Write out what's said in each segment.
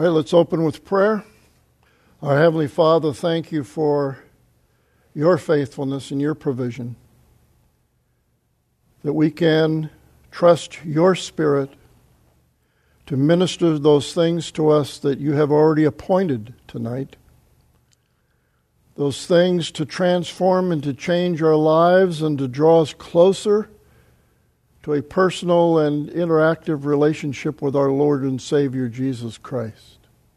All right, let's open with prayer. Our Heavenly Father, thank you for your faithfulness and your provision, that we can trust your Spirit to minister those things to us that you have already appointed tonight, those things to transform and to change our lives and to draw us closer to a personal and interactive relationship with our Lord and Savior, Jesus Christ.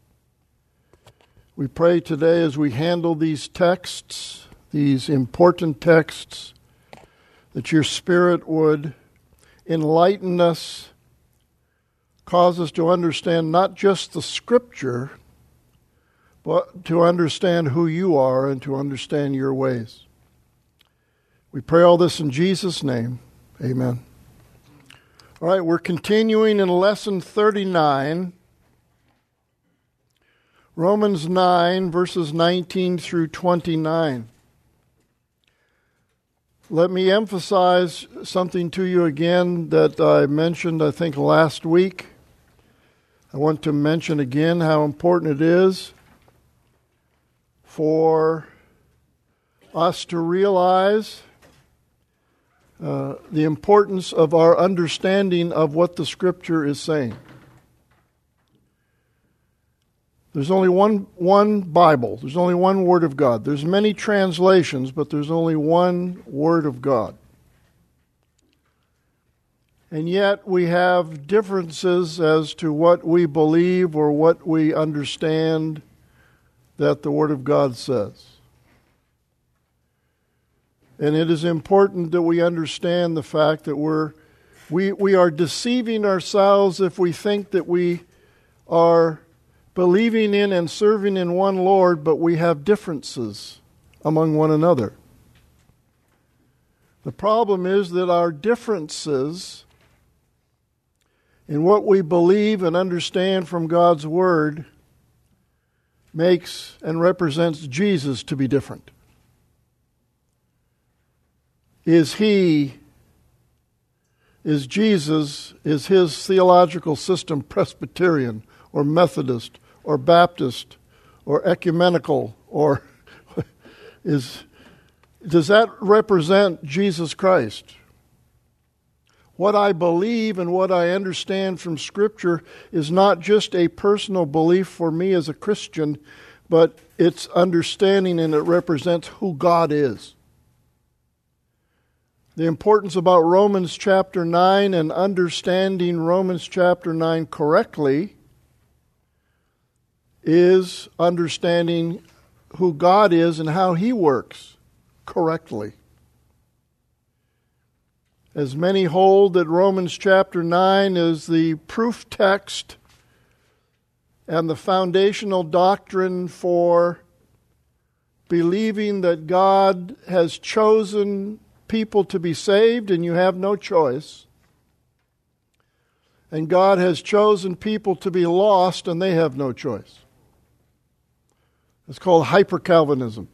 We pray today as we handle these texts, these important texts, that your Spirit would enlighten us, cause us to understand not just the Scripture, but to understand who you are and to understand your ways. We pray all this in Jesus' name. Amen. All right, we're continuing in Lesson 39, Romans 9, verses 19 through 29. Let me emphasize something to you again that I mentioned, I think, last week. I want to mention again how important it is for us to realize the importance of our understanding of what the Scripture is saying. There's only one Bible. There's only one Word of God. There's many translations, but there's only one Word of God. And yet we have differences as to what we believe or what we understand that the Word of God says. And it is important that we understand the fact that we are deceiving ourselves if we think that we are believing in and serving in one Lord, but we have differences among one another. The problem is that our differences in what we believe and understand from God's Word makes and represents Jesus to be different. Is Jesus, is his theological system Presbyterian or Methodist or Baptist or ecumenical, or does that represent Jesus Christ? What I believe and what I understand from Scripture is not just a personal belief for me as a Christian, but it's understanding and it represents who God is. The importance about Romans chapter 9 and understanding Romans chapter 9 correctly is understanding who God is and how He works correctly. As many hold that Romans chapter 9 is the proof text and the foundational doctrine for believing that God has chosen people to be saved and you have no choice, and God has chosen people to be lost and they have no choice. It's called hyper-Calvinism.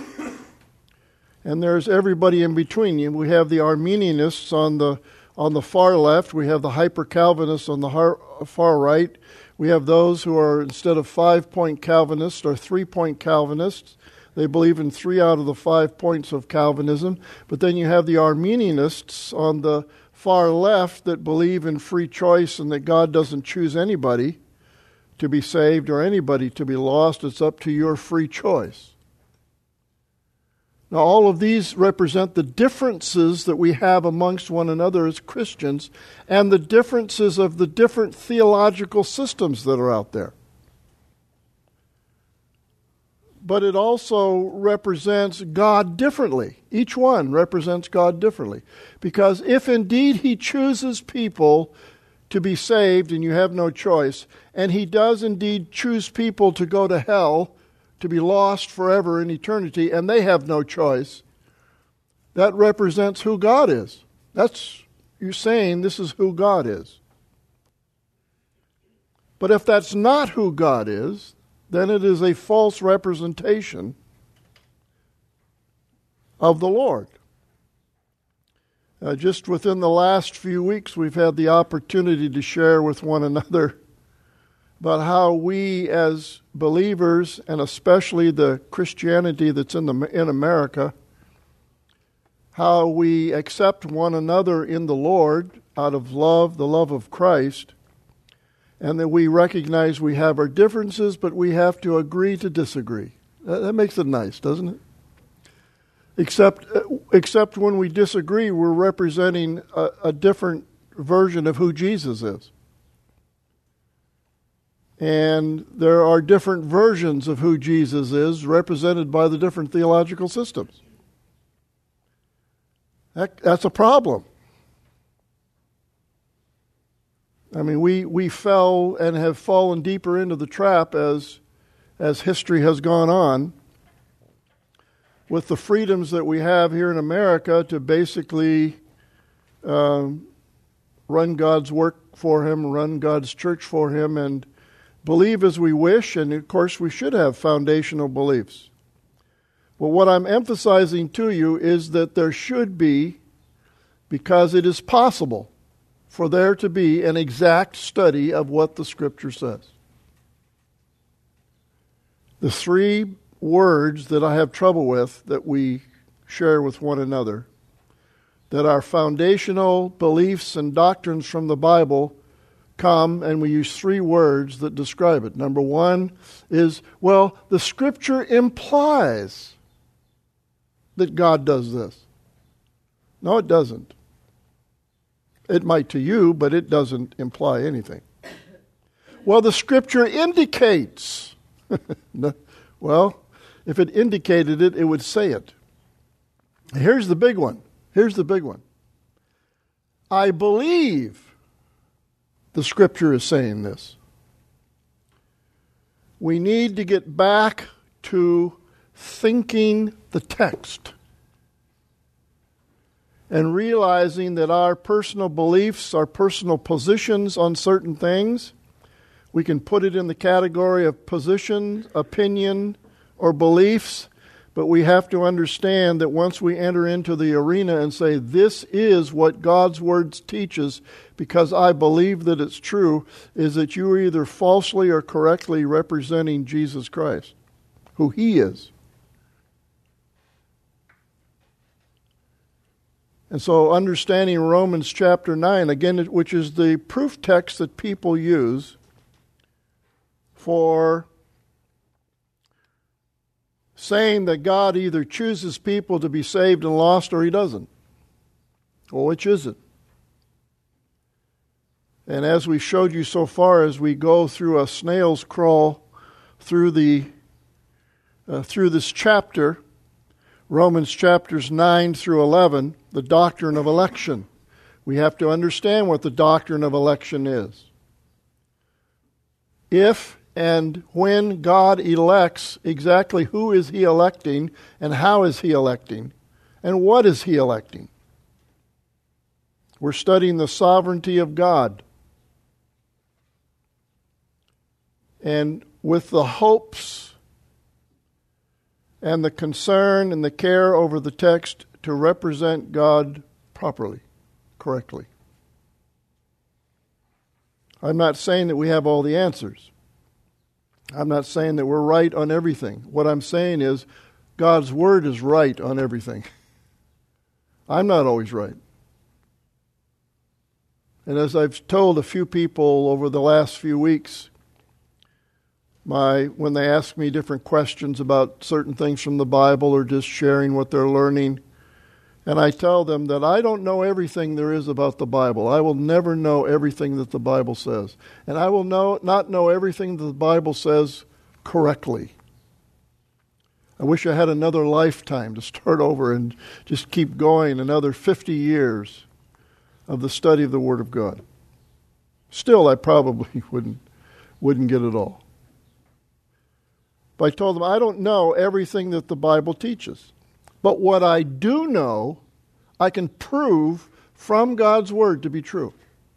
And there's everybody in between. We have the Arminianists on the far left. We have the hyper-Calvinists on the far right. We have those who are, instead of 5-point Calvinists, or 3-point Calvinists. They believe in 3 out of the 5 points of Calvinism. But then you have the Arminianists on the far left that believe in free choice and that God doesn't choose anybody to be saved or anybody to be lost. It's up to your free choice. Now, all of these represent the differences that we have amongst one another as Christians and the differences of the different theological systems that are out there. But it also represents God differently. Each one represents God differently. Because if indeed He chooses people to be saved and you have no choice, and He does indeed choose people to go to hell, to be lost forever in eternity, and they have no choice, that represents who God is. You're saying this is who God is. But if that's not who God is, then it is a false representation of the Lord. Just within the last few weeks, we've had the opportunity to share with one another but how we as believers, and especially the Christianity that's in America, how we accept one another in the Lord out of love, the love of Christ, and that we recognize we have our differences, but we have to agree to disagree. That makes it nice, doesn't it? Except when we disagree, we're representing a different version of who Jesus is. And there are different versions of who Jesus is represented by the different theological systems. That's a problem. I mean, we fell and have fallen deeper into the trap as history has gone on, with the freedoms that we have here in America to basically run God's work for Him, run God's church for Him, and believe as we wish, and of course we should have foundational beliefs. But what I'm emphasizing to you is that there should be, because it is possible, for there to be an exact study of what the Scripture says. The three words that I have trouble with that we share with one another, that our foundational beliefs and doctrines from the Bible come, and we use three words that describe it. Number one is, well, the Scripture implies that God does this. No, it doesn't. It might to you, but it doesn't imply anything. Well, the Scripture indicates. Well, if it indicated it, it would say it. Here's the big one. I believe the Scripture is saying this. We need to get back to thinking the text and realizing that our personal beliefs, our personal positions on certain things, we can put it in the category of position, opinion, or beliefs, but we have to understand that once we enter into the arena and say, this is what God's Word teaches because I believe that it's true, is that you are either falsely or correctly representing Jesus Christ, who He is. And so understanding Romans chapter 9, again, which is the proof text that people use for saying that God either chooses people to be saved and lost or He doesn't. Well, which is it? And as we showed you so far, as we go through a snail's crawl through this chapter, Romans chapters 9 through 11, the doctrine of election. We have to understand what the doctrine of election is. If and when God elects, exactly who is He electing and how is He electing and what is He electing? We're studying the sovereignty of God. And with the hopes and the concern and the care over the text to represent God properly, correctly. I'm not saying that we have all the answers. I'm not saying that we're right on everything. What I'm saying is God's Word is right on everything. I'm not always right. And as I've told a few people over the last few weeks, when they ask me different questions about certain things from the Bible or just sharing what they're learning, and I tell them that I don't know everything there is about the Bible. I will never know everything that the Bible says. And I will not know everything that the Bible says correctly. I wish I had another lifetime to start over and just keep going another 50 years of the study of the Word of God. Still, I probably wouldn't get it all. But I told them I don't know everything that the Bible teaches. But what I do know, I can prove from God's Word to be true.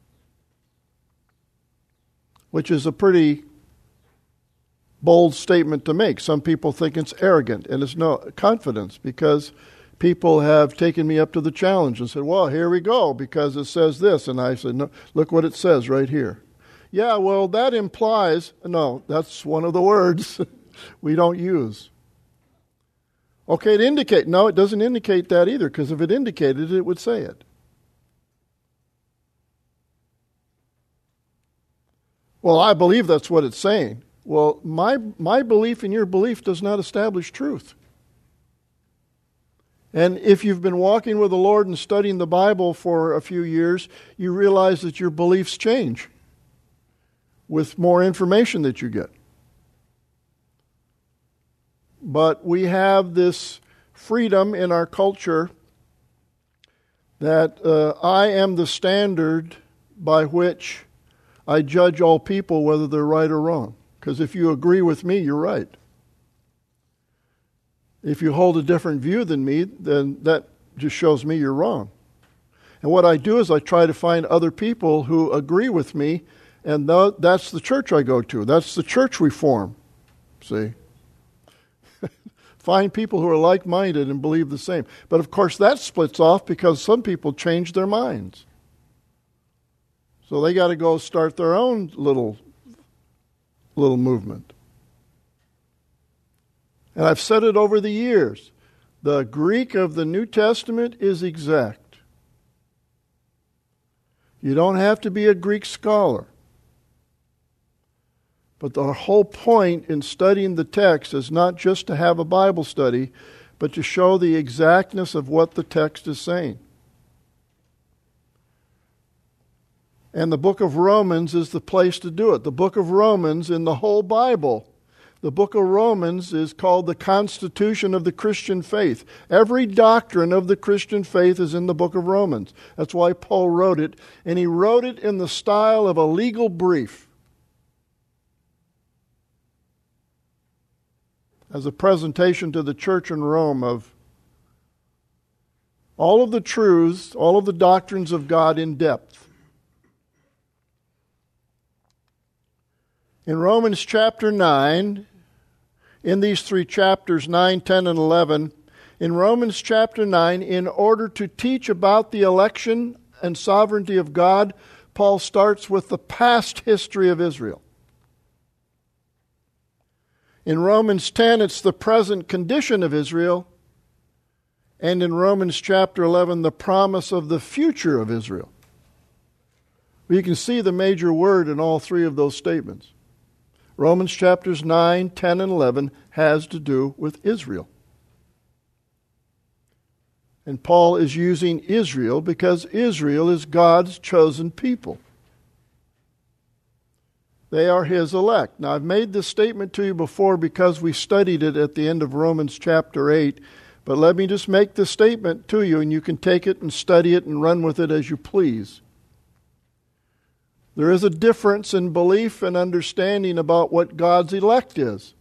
Which is a pretty bold statement to make. Some people think it's arrogant, and it's no confidence, because people have taken me up to the challenge and said, well, here we go, because it says this. And I said, no, look what it says right here. Yeah, well, that implies, no, that's one of the words we don't use. Okay, it indicate. No, it doesn't indicate that either, because if it indicated it, it would say it. Well, I believe that's what it's saying. Well, my belief and your belief does not establish truth. And if you've been walking with the Lord and studying the Bible for a few years, you realize that your beliefs change with more information that you get. But we have this freedom in our culture that I am the standard by which I judge all people, whether they're right or wrong. Because if you agree with me, you're right. If you hold a different view than me, then that just shows me you're wrong. And what I do is I try to find other people who agree with me, and that's the church I go to. That's the church we form. See? Find people who are like-minded and believe the same. But of course that splits off because some people change their minds. So they got to go start their own little movement. And I've said it over the years. The Greek of the New Testament is exact. You don't have to be a Greek scholar. But the whole point in studying the text is not just to have a Bible study, but to show the exactness of what the text is saying. And the book of Romans is the place to do it. The book of Romans in the whole Bible, the book of Romans is called the constitution of the Christian faith. Every doctrine of the Christian faith is in the book of Romans. That's why Paul wrote it. And he wrote it in the style of a legal brief, as a presentation to the church in Rome of all of the truths, all of the doctrines of God in depth. In Romans chapter 9, in these three chapters, 9, 10, and 11, in Romans chapter 9, in order to teach about the election and sovereignty of God, Paul starts with the past history of Israel. In Romans 10, it's the present condition of Israel. And in Romans chapter 11, the promise of the future of Israel. You can see the major word in all three of those statements. Romans chapters 9, 10, and 11 has to do with Israel. And Paul is using Israel because Israel is God's chosen people. They are His elect. Now, I've made this statement to you before because we studied it at the end of Romans chapter 8. But let me just make this statement to you, and you can take it and study it and run with it as you please. There is a difference in belief and understanding about what God's elect is.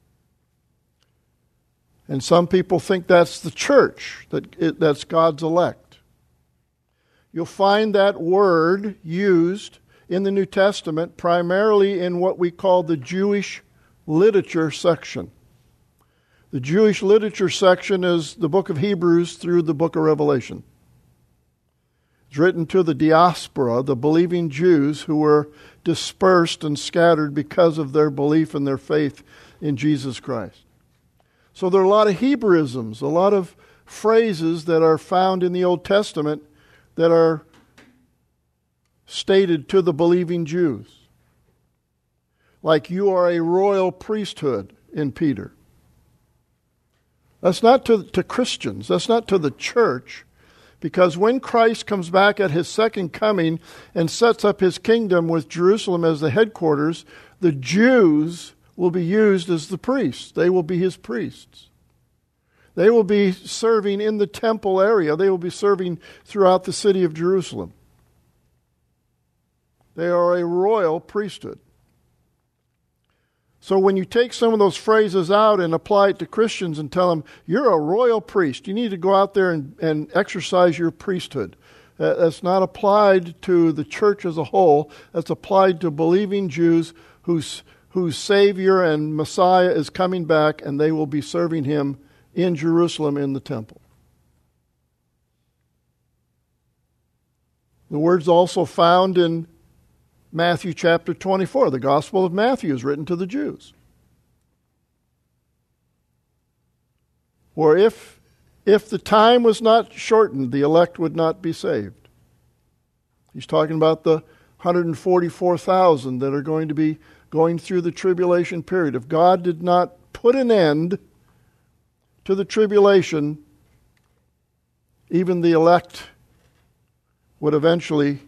And some people think that's the church, that's God's elect. You'll find that word used in the New Testament primarily in what we call the Jewish literature section. The Jewish literature section is the book of Hebrews through the book of Revelation. It's written to the diaspora, the believing Jews who were dispersed and scattered because of their belief and their faith in Jesus Christ. So there are a lot of Hebraisms, a lot of phrases that are found in the Old Testament that are stated to the believing Jews. Like, you are a royal priesthood in Peter. That's not to Christians. That's not to the church. Because when Christ comes back at His second coming and sets up His kingdom with Jerusalem as the headquarters, the Jews will be used as the priests. They will be His priests. They will be serving in the temple area. They will be serving throughout the city of Jerusalem. They are a royal priesthood. So when you take some of those phrases out and apply it to Christians and tell them, you're a royal priest, you need to go out there and exercise your priesthood. That's not applied to the church as a whole. That's applied to believing Jews whose Savior and Messiah is coming back, and they will be serving Him in Jerusalem in the temple. The word's also found in Matthew chapter 24. The Gospel of Matthew is written to the Jews. Or if the time was not shortened, the elect would not be saved. He's talking about the 144,000 that are going to be going through the tribulation period. If God did not put an end to the tribulation, even the elect would eventually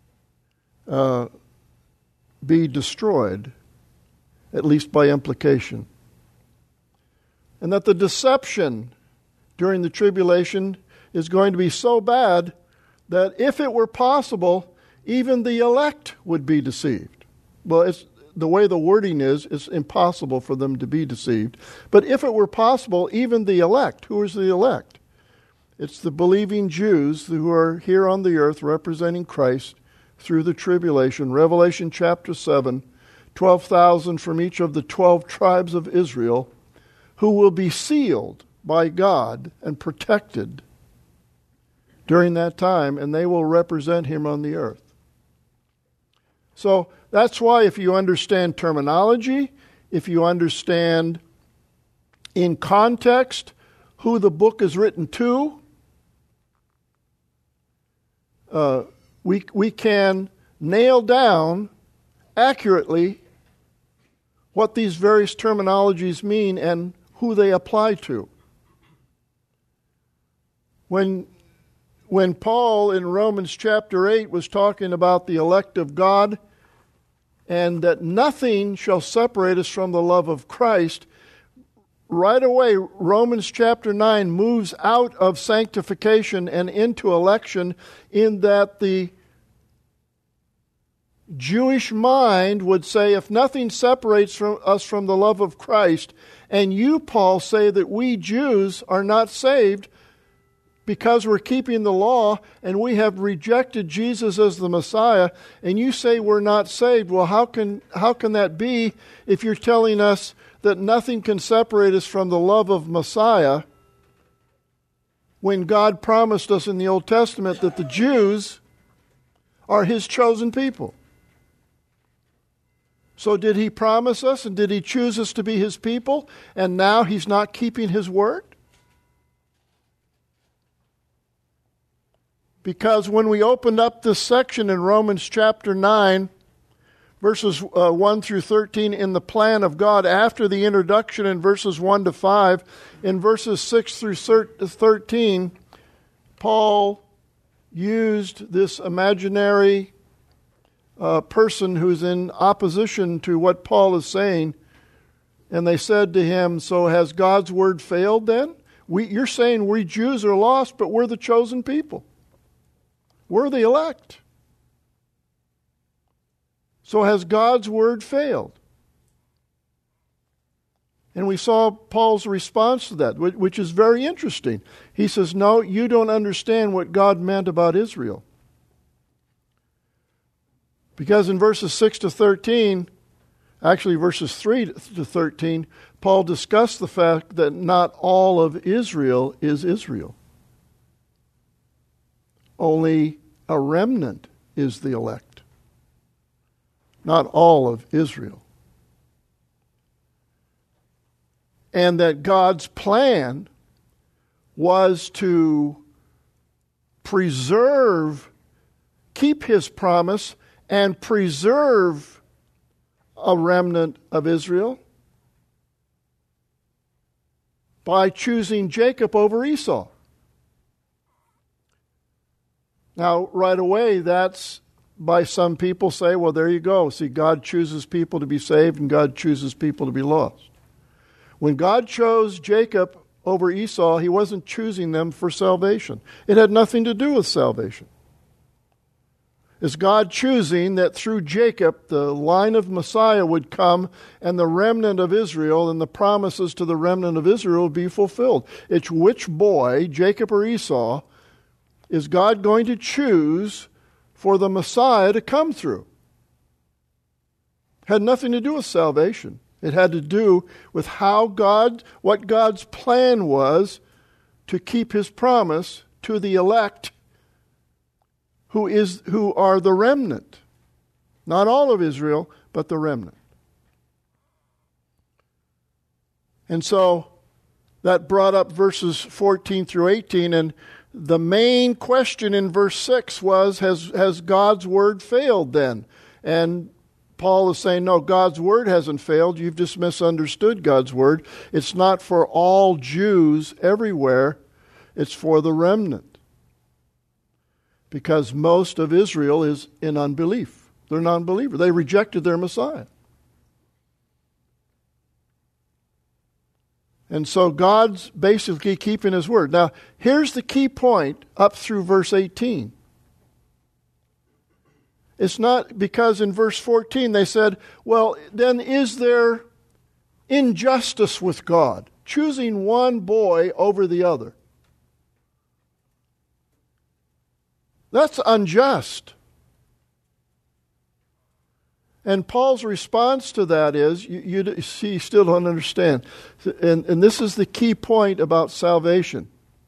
be destroyed, at least by implication. And that the deception during the tribulation is going to be so bad that if it were possible, even the elect would be deceived. Well, it's the way the wording is, it's impossible for them to be deceived. But if it were possible, even the elect. Who is the elect? It's the believing Jews who are here on the earth representing Christ through the tribulation. Revelation chapter 7, 12,000 from each of the 12 tribes of Israel who will be sealed by God and protected during that time, and they will represent Him on the earth. So that's why if you understand terminology, if you understand in context who the book is written to, we can nail down accurately what these various terminologies mean and who they apply to. When Paul in Romans chapter 8 was talking about the elect of God and that nothing shall separate us from the love of Christ, right away Romans chapter 9 moves out of sanctification and into election, in that the Jewish mind would say, if nothing separates us from the love of Christ, and you, Paul, say that we Jews are not saved because we're keeping the law and we have rejected Jesus as the Messiah, and you say we're not saved, well, how can that be if you're telling us that nothing can separate us from the love of Messiah, when God promised us in the Old Testament that the Jews are His chosen people? So did He promise us and did He choose us to be His people, and now He's not keeping His word? Because when we opened up this section in Romans chapter 9, verses 1 through 13, in the plan of God, after the introduction in verses 1 to 5, in verses 6 through 13, Paul used this imaginary person who's in opposition to what Paul is saying, and they said to him, so has God's word failed then? You're saying we Jews are lost, but we're the chosen people. We're the elect. So has God's word failed? And we saw Paul's response to that, which is very interesting. He says, no, you don't understand what God meant about Israel. Because in verses 6 to 13, actually verses 3 to 13, Paul discussed the fact that not all of Israel is Israel. Only a remnant is the elect. Not all of Israel. And that God's plan was to keep His promise and preserve a remnant of Israel by choosing Jacob over Esau. Now, right away, that's by some people say, well, there you go. See, God chooses people to be saved and God chooses people to be lost. When God chose Jacob over Esau, He wasn't choosing them for salvation. It had nothing to do with salvation. It's God choosing that through Jacob, the line of Messiah would come and the remnant of Israel and the promises to the remnant of Israel would be fulfilled. It's which boy, Jacob or Esau, is God going to choose for the Messiah to come through? It had nothing to do with salvation. It had to do with what God's plan was to keep His promise to the elect who are the remnant Not all of Israel, but the remnant. And so that brought up verses 14 through 18, and the main question in verse 6 was, has God's word failed then? And Paul is saying, no, God's word hasn't failed. You've just misunderstood God's word. It's not for all Jews everywhere. It's for the remnant. Because most of Israel is in unbelief. They're non-believers. They rejected their Messiah. And so God's basically keeping His word. Now, here's the key point up through verse 18. It's not because in verse 14 they said, well, then is there injustice with God, choosing one boy over the other? That's unjust. And Paul's response to that is, you still don't understand. And this is the key point about salvation.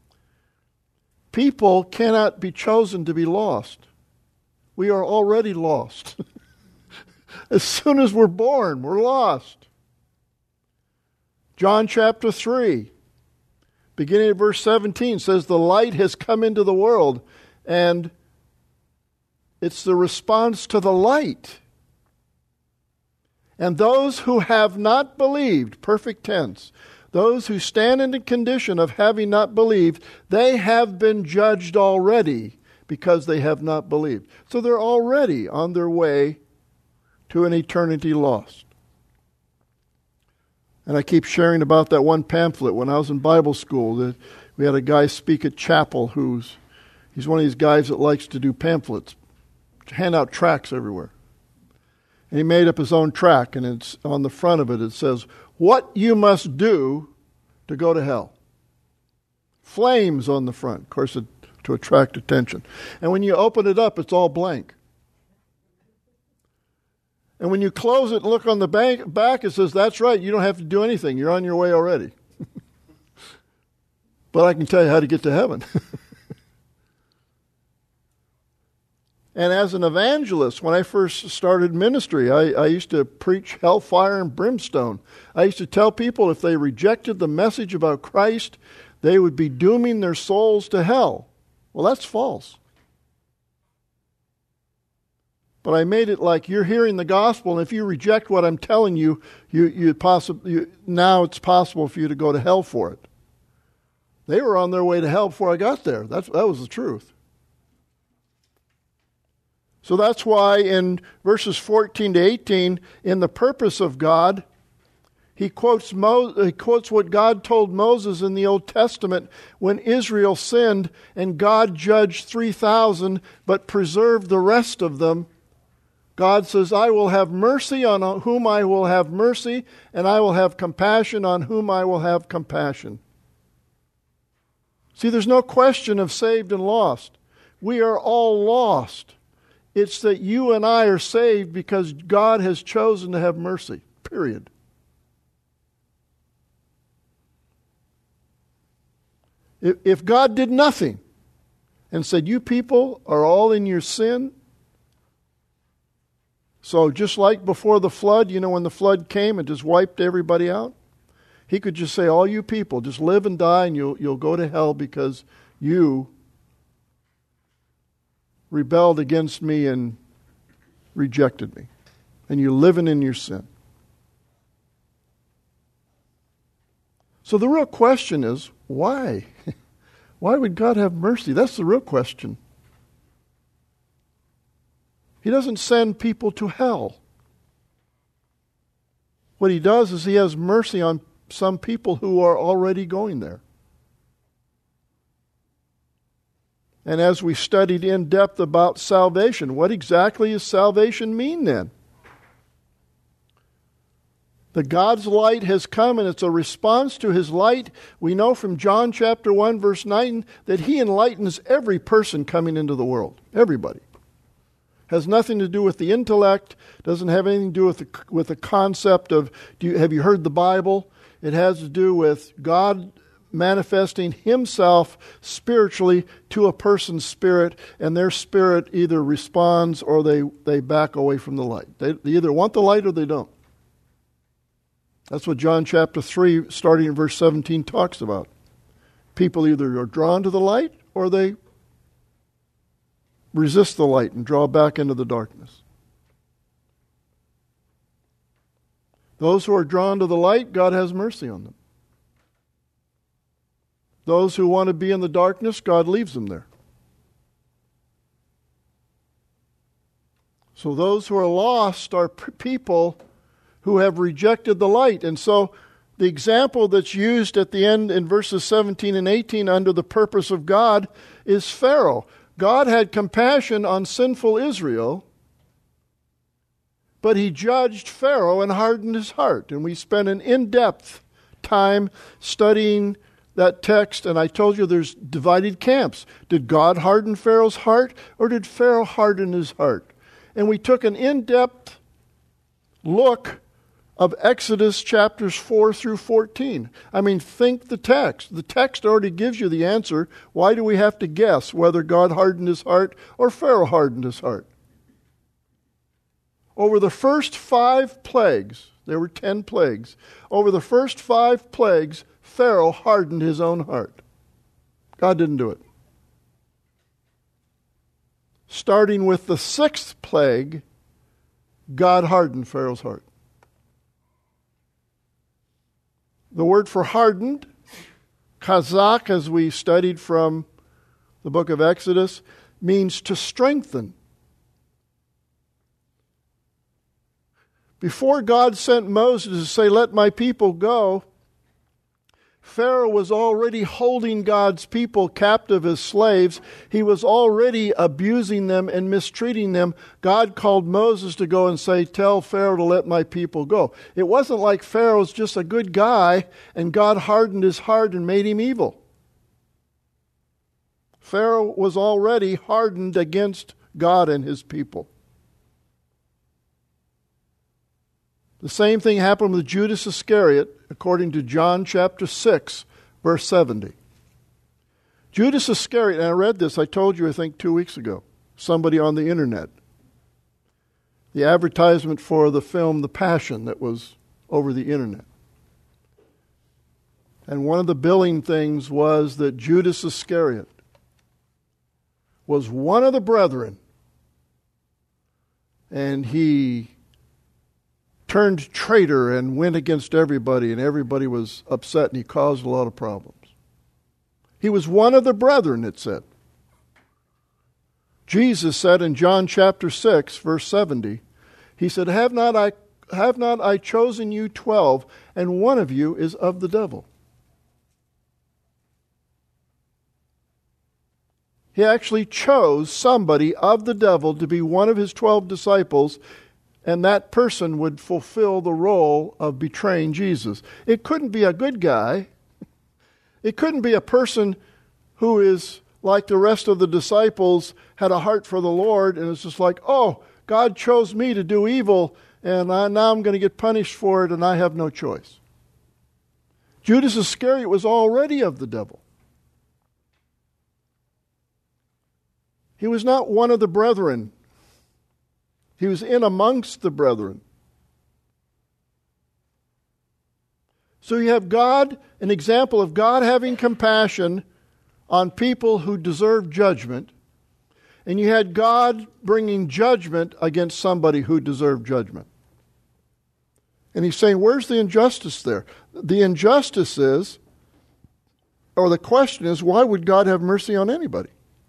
People cannot be chosen to be lost. We are already lost. As soon as we're born, we're lost. John chapter 3, beginning at verse 17, says, the light has come into the world, and it's the response to the light. And those who have not believed, perfect tense, those who stand in the condition of having not believed, they have been judged already because they have not believed. So they're already on their way to an eternity lost. And I keep sharing about that one pamphlet. When I was in Bible school, we had a guy speak at chapel he's one of these guys that likes to do pamphlets, hand out tracts everywhere. And he made up his own tract, and it's on the front of it. It says, what you must do to go to hell. Flames on the front, of course, to attract attention. And when you open it up, it's all blank. And when you close it and look on the back, it says, that's right, you don't have to do anything. You're on your way already. But I can tell you how to get to heaven. And as an evangelist, when I first started ministry, I used to preach hellfire and brimstone. I used to tell people if they rejected the message about Christ, they would be dooming their souls to hell. Well, that's false. But I made it like you're hearing the gospel, and if you reject what I'm telling you, now it's possible for you to go to hell for it. They were on their way to hell before I got there. That was the truth. So that's why in verses 14 to 18, in the purpose of God, he quotes what God told Moses in the Old Testament when Israel sinned and God judged 3,000 but preserved the rest of them. God says, I will have mercy on whom I will have mercy, and I will have compassion on whom I will have compassion. See, there's no question of saved and lost. We are all lost. It's that you and I are saved because God has chosen to have mercy, period. If God did nothing and said, you people are all in your sin, so just like before the flood, when the flood came and just wiped everybody out, He could just say, all you people, just live and die and you'll go to hell because you rebelled against me and rejected me. And you're living in your sin. So the real question is, why? Why would God have mercy? That's the real question. He doesn't send people to hell. What He does is He has mercy on some people who are already going there. And as we studied in depth about salvation, what exactly does salvation mean then? The God's light has come, and it's a response to His light. We know from John chapter 1, verse 9, that He enlightens every person coming into the world. Everybody. Has nothing to do with the intellect, doesn't have anything to do with the concept of, have you heard the Bible? It has to do with God manifesting himself spiritually to a person's spirit, and their spirit either responds or they back away from the light. They either want the light or they don't. That's what John chapter 3, starting in verse 17, talks about. People either are drawn to the light or they resist the light and draw back into the darkness. Those who are drawn to the light, God has mercy on them. Those who want to be in the darkness, God leaves them there. So those who are lost are people who have rejected the light. And so the example that's used at the end in verses 17 and 18 under the purpose of God is Pharaoh. God had compassion on sinful Israel, but he judged Pharaoh and hardened his heart. And we spent an in-depth time studying that text, and I told you there's divided camps. Did God harden Pharaoh's heart, or did Pharaoh harden his heart? And we took an in-depth look of Exodus chapters 4 through 14. I mean, think the text. The text already gives you the answer. Why do we have to guess whether God hardened his heart or Pharaoh hardened his heart? Over the first 5 plagues, there were 10 plagues. Over the first 5 plagues, Pharaoh hardened his own heart. God didn't do it. Starting with the 6th plague, God hardened Pharaoh's heart. The word for hardened, chazak, as we studied from the book of Exodus, means to strengthen. Before God sent Moses to say, "Let my people go," Pharaoh was already holding God's people captive as slaves. He was already abusing them and mistreating them. God called Moses to go and say, "Tell Pharaoh to let my people go." It wasn't like Pharaoh's just a good guy and God hardened his heart and made him evil. Pharaoh was already hardened against God and his people. The same thing happened with Judas Iscariot, according to John chapter 6, verse 70. Judas Iscariot, and I read this, I told you, I think 2 weeks ago, somebody on the internet. The advertisement for the film The Passion that was over the internet. And one of the billing things was that Judas Iscariot was one of the brethren, and he turned traitor and went against everybody, and everybody was upset, and he caused a lot of problems. He was one of the brethren, it said. Jesus said in John chapter 6, verse 70, he said, have not I chosen you 12, and one of you is of the devil. He actually chose somebody of the devil to be one of his 12 disciples, and that person would fulfill the role of betraying Jesus. It couldn't be a good guy. It couldn't be a person who is like the rest of the disciples, had a heart for the Lord, and it's just like, oh, God chose me to do evil, and now I'm going to get punished for it, and I have no choice. Judas Iscariot was already of the devil. He was not one of the brethren. He was in amongst the brethren. So you have God, an example of God having compassion on people who deserve judgment, and you had God bringing judgment against somebody who deserved judgment. And he's saying, where's the injustice there? The injustice is, or the question is, why would God have mercy on anybody?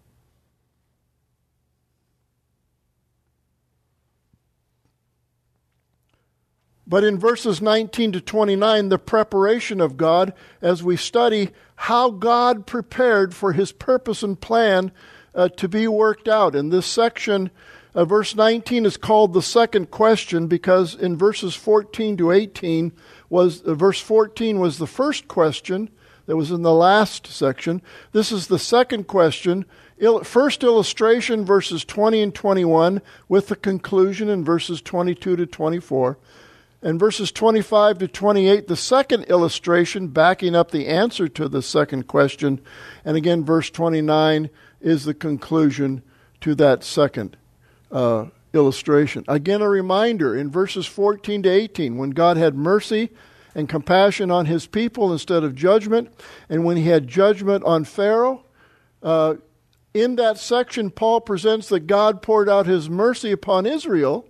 But in verses 19 to 29, the preparation of God, as we study how God prepared for his purpose and plan to be worked out. In this section, verse 19 is called the second question because in verses 14 to 18, verse 14 was the first question that was in the last section. This is the second question. First illustration, verses 20 and 21, with the conclusion in verses 22 to 24. And verses 25 to 28, the second illustration backing up the answer to the second question. And again, verse 29 is the conclusion to that second illustration. Again, a reminder in verses 14 to 18, when God had mercy and compassion on his people instead of judgment, and when he had judgment on Pharaoh, in that section, Paul presents that God poured out his mercy upon Israel,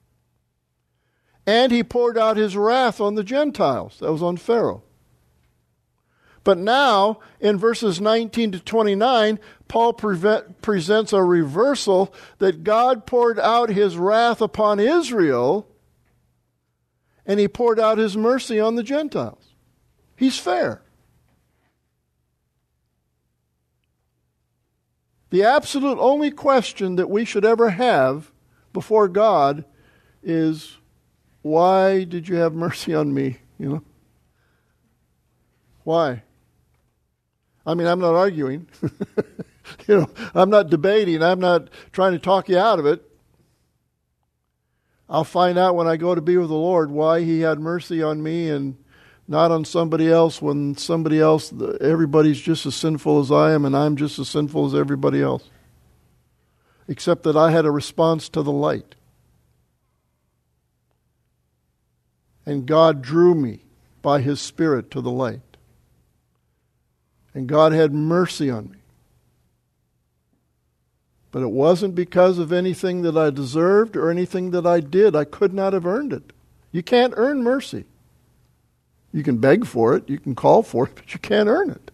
and he poured out his wrath on the Gentiles. That was on Pharaoh. But now, in verses 19 to 29, Paul presents a reversal that God poured out his wrath upon Israel, and he poured out his mercy on the Gentiles. He's fair. The absolute only question that we should ever have before God is, why did you have mercy on me? Why? I mean, I'm not arguing. I'm not debating. I'm not trying to talk you out of it. I'll find out when I go to be with the Lord why he had mercy on me and not on somebody else, when somebody else, everybody's just as sinful as I am and I'm just as sinful as everybody else. Except that I had a response to the light. And God drew me by his Spirit to the light. And God had mercy on me. But it wasn't because of anything that I deserved or anything that I did. I could not have earned it. You can't earn mercy. You can beg for it, you can call for it, but you can't earn it.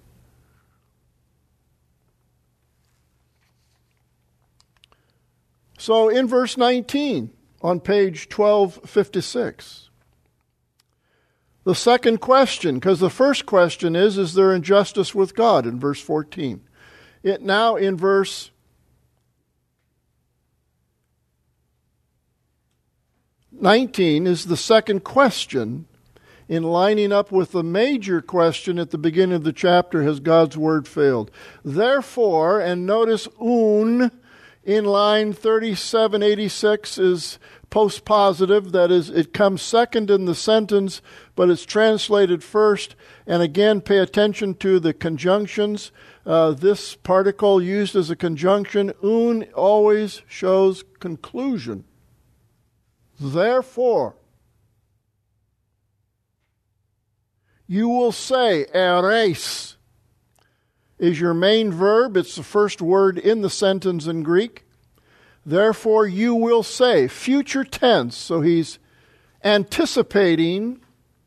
So in verse 19, on page 1256, the second question, because the first question is there injustice with God in verse 14? It now in verse 19 is the second question in lining up with the major question at the beginning of the chapter, has God's word failed? Therefore, and notice in line 3786 is postpositive, that is, it comes second in the sentence, but it's translated first. And again, pay attention to the conjunctions. This particle used as a conjunction, always shows conclusion. Therefore, you will say, ereis is your main verb. It's the first word in the sentence in Greek. Therefore, you will say, future tense. So he's anticipating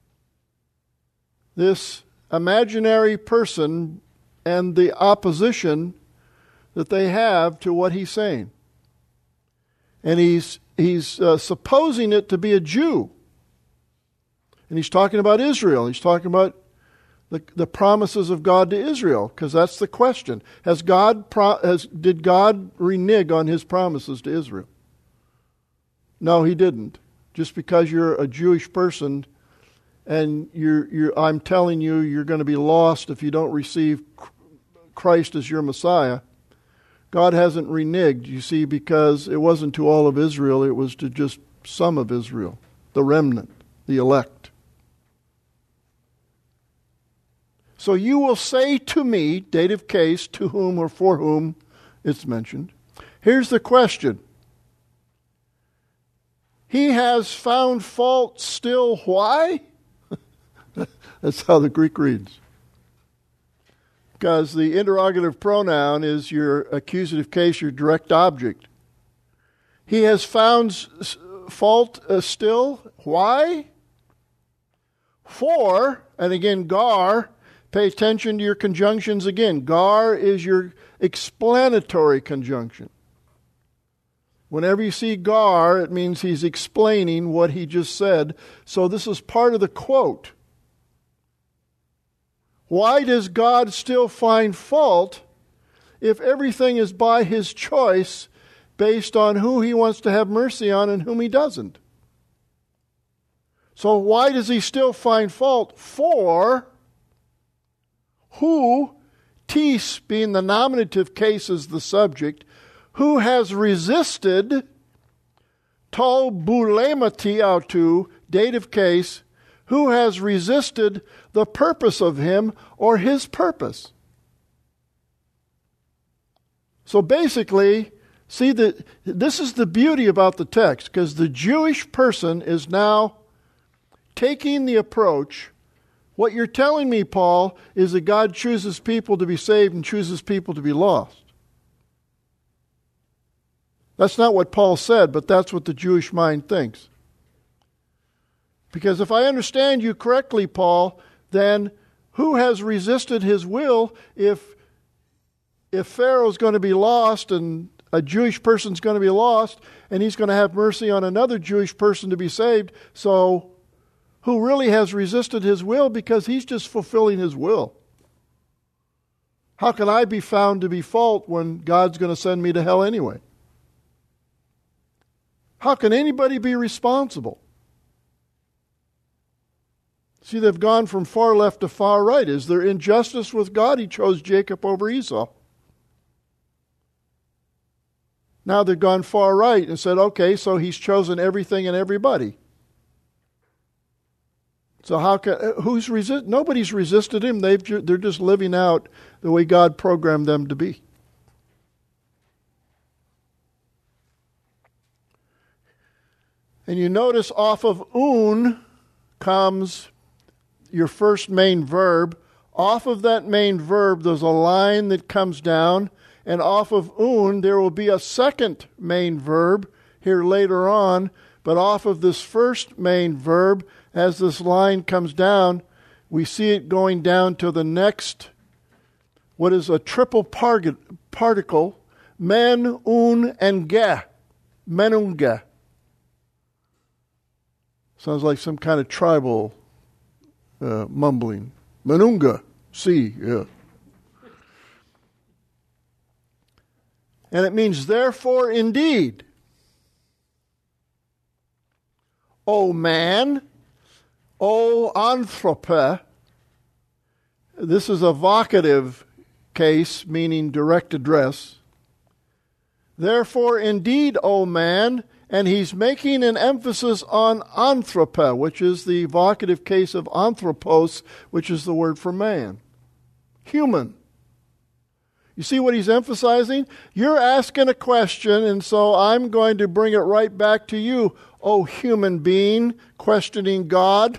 this imaginary person and the opposition that they have to what he's saying. And he's supposing it to be a Jew. And he's talking about Israel. He's talking about the promises of God to Israel, because that's the question. Did God renege on his promises to Israel? No, he didn't. Just because you're a Jewish person and I'm telling you you're going to be lost if you don't receive Christ as your Messiah, God hasn't reneged, you see, because it wasn't to all of Israel, it was to just some of Israel, the remnant, the elect. So you will say to me, dative case, to whom or for whom it's mentioned. Here's the question. He has found fault still. Why? That's how the Greek reads. Because the interrogative pronoun is your accusative case, your direct object. He has found fault still. Why? For, and again, gar, pay attention to your conjunctions again. Gar is your explanatory conjunction. Whenever you see gar, it means he's explaining what he just said. So this is part of the quote. Why does God still find fault if everything is by his choice based on who he wants to have mercy on and whom he doesn't? So why does he still find fault? For who, tis being the nominative case is the subject, who has resisted tol bulemati autu, dative case, who has resisted the purpose of him or his purpose. So basically, see that this is the beauty about the text, because the Jewish person is now taking the approach, what you're telling me, Paul, is that God chooses people to be saved and chooses people to be lost. That's not what Paul said, but that's what the Jewish mind thinks. Because if I understand you correctly, Paul, then who has resisted his will if Pharaoh's going to be lost and a Jewish person's going to be lost and he's going to have mercy on another Jewish person to be saved? So who really has resisted his will because he's just fulfilling his will? How can I be found to be fault when God's going to send me to hell anyway? How can anybody be responsible? See, they've gone from far left to far right. Is there injustice with God? He chose Jacob over Esau. Now they've gone far right and said, okay, so he's chosen everything and everybody. So nobody's resisted him. They're just living out the way God programmed them to be. And you notice off of un comes your first main verb. Off of that main verb, there's a line that comes down. And off of un, there will be a second main verb here later on. But off of this first main verb, as this line comes down, we see it going down to the next, what is a triple particle, men, un, and ge. Menunge. Sounds like some kind of tribal mumbling. Menunga, see, yeah. And it means, therefore, indeed. O man, O anthrope. This is a vocative case, meaning direct address. Therefore, indeed, O man, and he's making an emphasis on anthrope, which is the vocative case of anthropos, which is the word for man. Human. You see what he's emphasizing? You're asking a question, and so I'm going to bring it right back to you, O human being, questioning God.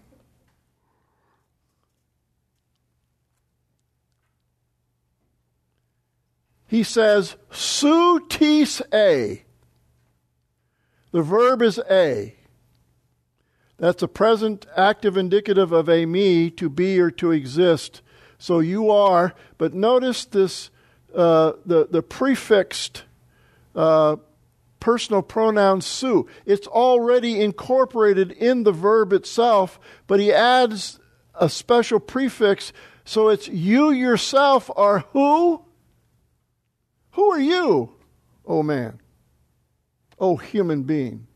He says, su tis a. The verb is a. That's a present active indicative of a me, to be or to exist. So you are, but notice this, the prefixed personal pronoun su. It's already incorporated in the verb itself, but he adds a special prefix, so it's you yourself are who? Who are you, O man? O human being.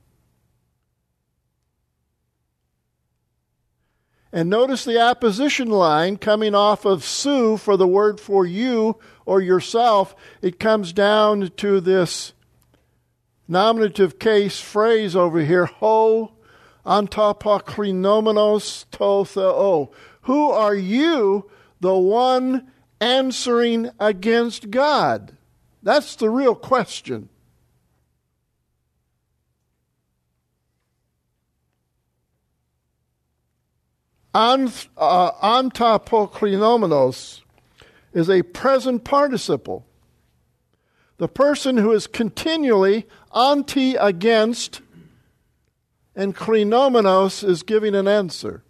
And notice the apposition line coming off of su for the word for you or yourself. It comes down to this nominative case phrase over here, ho antapokrinominos to theo. Who are you, the one answering against God? That's the real question. Antapokrinominos is a present participle. The person who is continually anti against, and krinominos is giving an answer.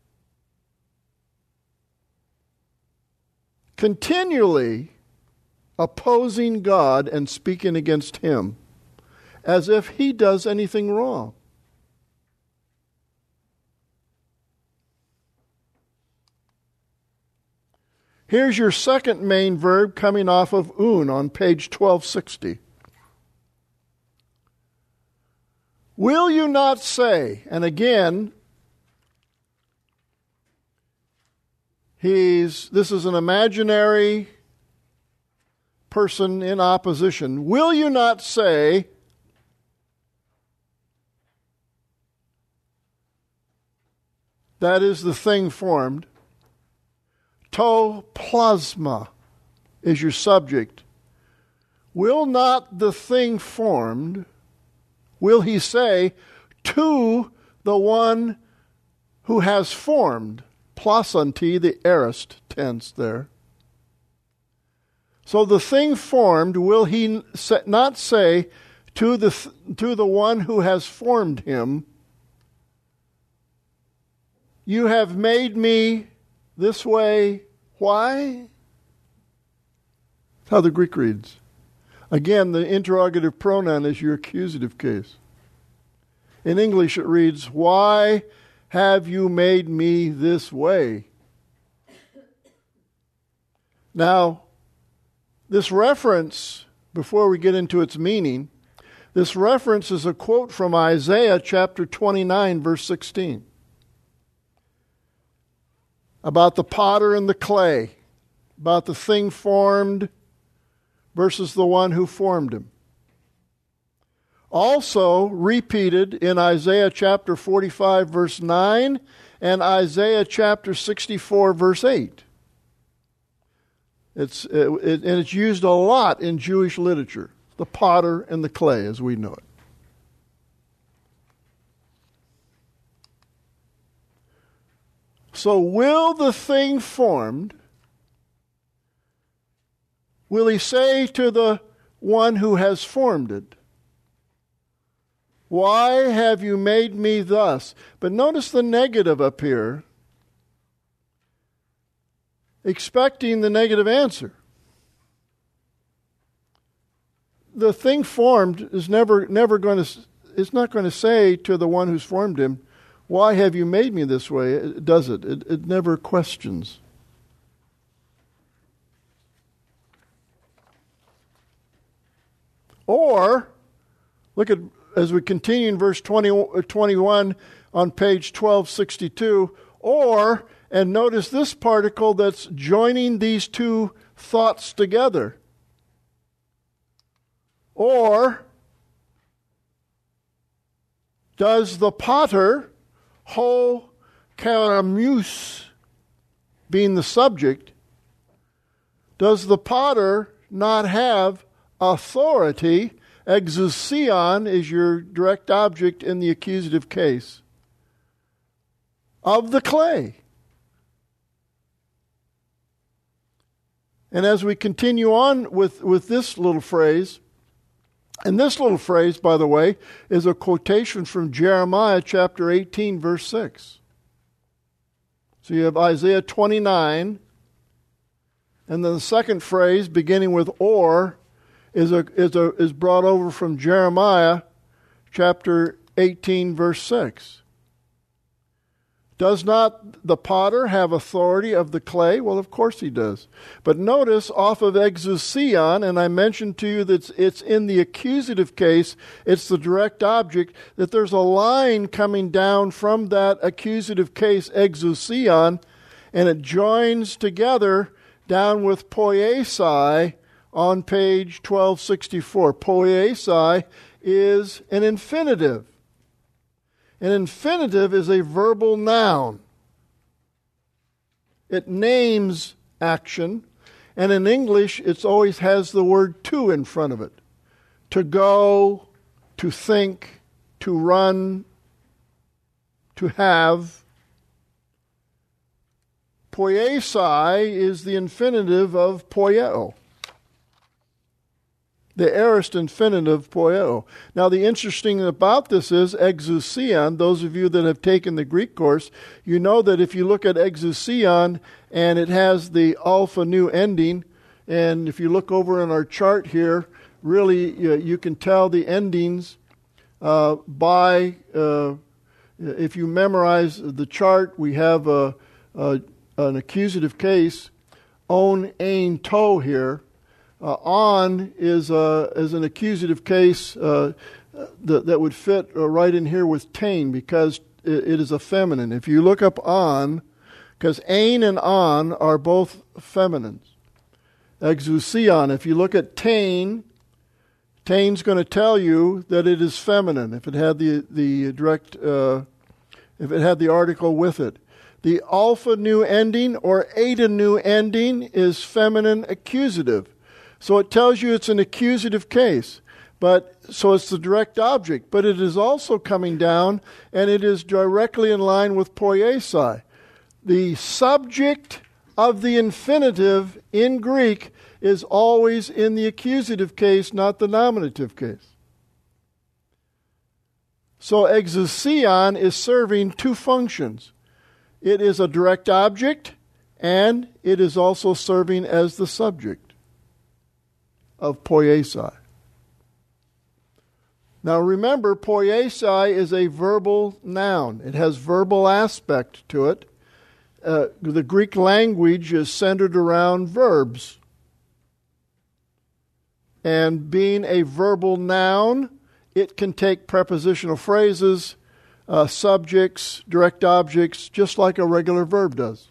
Continually opposing God and speaking against him as if he does anything wrong. Here's your second main verb coming off of un on page 1260. Will you not say, and again, this is an imaginary person in opposition. Will you not say, that is the thing formed. To plasma is your subject. Will not the thing formed, will he say, to the one who has formed? Plasanti, the aorist tense there. So the thing formed, will he not say to the one who has formed him, you have made me this way. Why? That's how the Greek reads. Again, the interrogative pronoun is your accusative case. In English it reads, why have you made me this way? Now, this reference, before we get into its meaning, this reference is a quote from Isaiah chapter 29, verse 16. About the potter and the clay, about the thing formed versus the one who formed him. Also repeated in Isaiah chapter 45, verse 9, and Isaiah chapter 64, verse 8. And it's used a lot in Jewish literature, the potter and the clay as we know it. So will the thing formed, will he say to the one who has formed it, why have you made me thus? But notice the negative up here, expecting the negative answer. The thing formed is never going to, it's not going to say to the one who's formed him, why have you made me this way? Does it? It never questions. Or, look at, as we continue in verse 21 on page 1262, or, and notice this particle that's joining these two thoughts together. Or, does the potter, ho karamus, being the subject, does the potter not have authority? Exousion is your direct object in the accusative case of the clay. And as we continue on with this little phrase, and this little phrase, by the way, is a quotation from Jeremiah chapter 18, verse 6. So you have Isaiah 29, and then the second phrase, beginning with or, is brought over from Jeremiah chapter 18, verse 6. Does not the potter have authority of the clay? Well, of course he does. But notice off of exousion, and I mentioned to you that it's in the accusative case, it's the direct object, that there's a line coming down from that accusative case, exousion, and it joins together down with poiesai on page 1264. Poiesai is an infinitive. An infinitive is a verbal noun. It names action, and in English it always has the word to in front of it. To go, to think, to run, to have. Poiesai is the infinitive of poieo. The aorist infinitive poieo. Now, the interesting thing about this is exousion. Those of you that have taken the Greek course, you know that if you look at exousion and it has the alpha nu ending, and if you look over in our chart here, really you can tell the endings by, if you memorize the chart, we have an accusative case, on, ain, to here. On is an accusative case that would fit right in here with tain because it is a feminine. If you look up on, because ain and on are both feminines. Exousion, if you look at tain, tain's going to tell you that it is feminine if it had the direct, if it had the article with it. The alpha nu ending or eta nu ending is feminine accusative. So it tells you it's an accusative case. So it's the direct object, but it is also coming down, and it is directly in line with poiesai. The subject of the infinitive in Greek is always in the accusative case, not the nominative case. So exousion is serving two functions. It is a direct object, and it is also serving as the subject of poiesai. Now remember, poiesai is a verbal noun. It has verbal aspect to it. The Greek language is centered around verbs. And being a verbal noun, it can take prepositional phrases, subjects, direct objects, just like a regular verb does.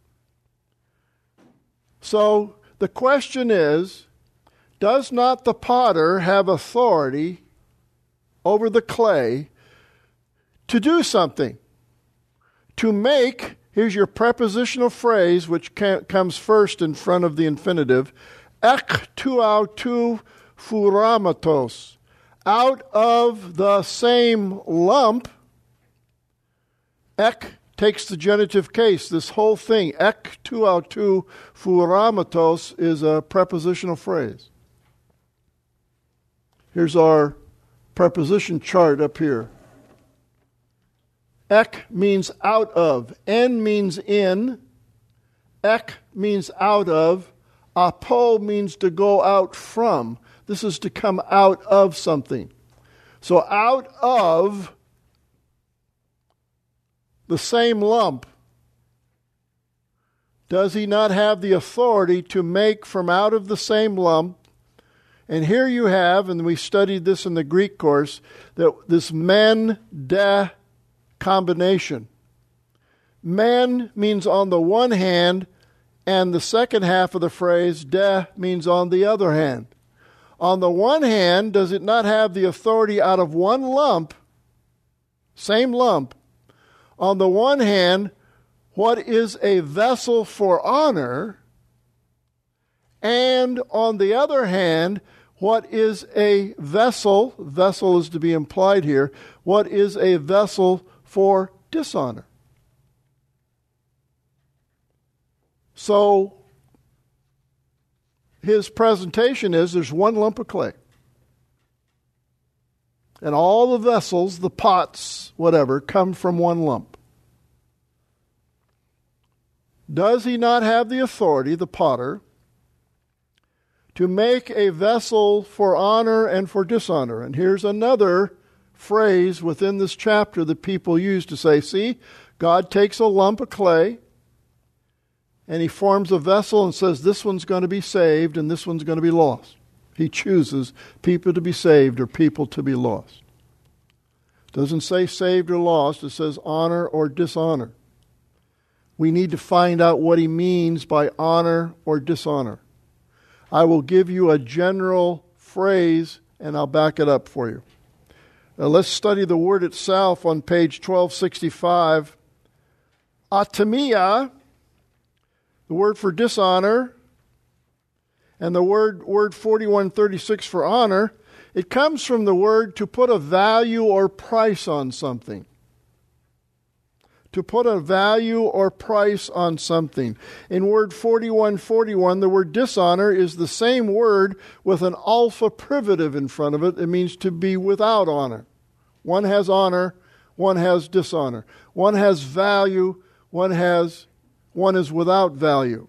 So the question is, does not the potter have authority over the clay to do something? To make, here's your prepositional phrase, which comes first in front of the infinitive, ek tuautu furamatos. Out of the same lump, ek takes the genitive case. This whole thing, ek tuautu furamatos, is a prepositional phrase. Here's our preposition chart up here. Ek means out of. En means in. Ek means out of. Apo means to go out from. This is to come out of something. So out of the same lump, does he not have the authority to make from out of the same lump? And here you have, and we studied this in the Greek course, that this men-de combination. Men means on the one hand, and the second half of the phrase, de, means on the other hand. On the one hand, does it not have the authority out of one lump, same lump? On the one hand, what is a vessel for honor? And on the other hand, what is a vessel? Vessel is to be implied here. What is a vessel for dishonor? So his presentation is there's one lump of clay. And all the vessels, the pots, whatever, come from one lump. Does he not have the authority, the potter, to make a vessel for honor and for dishonor? And here's another phrase within this chapter that people use to say, see, God takes a lump of clay and he forms a vessel and says this one's going to be saved and this one's going to be lost. He chooses people to be saved or people to be lost. It doesn't say saved or lost. It says honor or dishonor. We need to find out what he means by honor or dishonor. I will give you a general phrase and I'll back it up for you. Now let's study the word itself on page 1265. Atamia, the word for dishonor, and the word 4136 for honor, it comes from the word to put a value or price on something. To put a value or price on something. In word 4141, the word dishonor is the same word with an alpha privative in front of it. It means to be without honor. One has honor, one has dishonor. One has value, one is without value.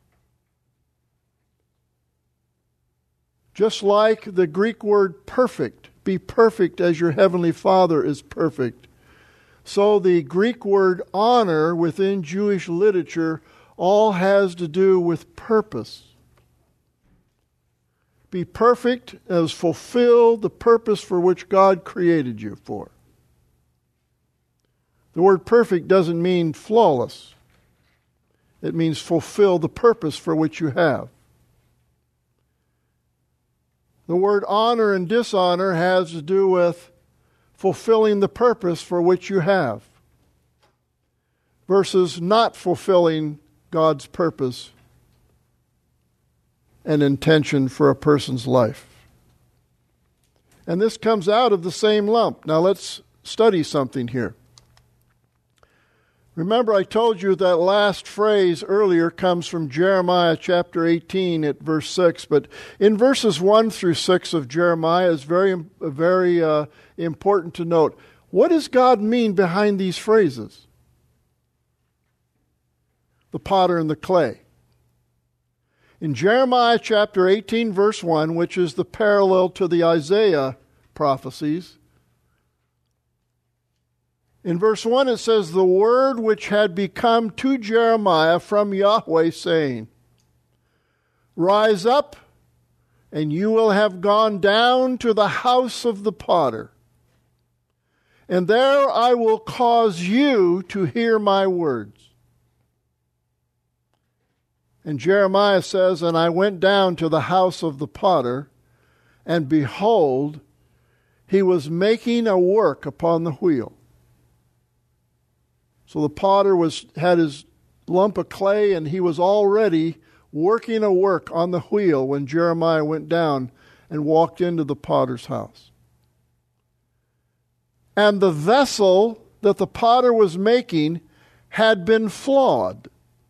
Just like the Greek word perfect, be perfect as your heavenly Father is perfect. So the Greek word honor within Jewish literature all has to do with purpose. Be perfect as fulfill the purpose for which God created you for. The word perfect doesn't mean flawless. It means fulfill the purpose for which you have. The word honor and dishonor has to do with fulfilling the purpose for which you have. versus not fulfilling God's purpose and intention for a person's life. And this comes out of the same lump. Now let's study something here. Remember, I told you that last phrase earlier comes from Jeremiah chapter 18 at verse 6. But in verses 1 through 6 of Jeremiah, it's very important to note. What does God mean behind these phrases? The potter and the clay. In Jeremiah chapter 18, verse 1, which is the parallel to the Isaiah prophecies, in verse 1 it says, "The word which had become to Jeremiah from Yahweh, saying, Rise up, and you will have gone down to the house of the potter, and there I will cause you to hear my words." And Jeremiah says, "And I went down to the house of the potter, and behold, he was making a work upon the wheel." So the potter had his lump of clay, and he was already working a work on the wheel when Jeremiah went down and walked into the potter's house. And the vessel that the potter was making had been flawed,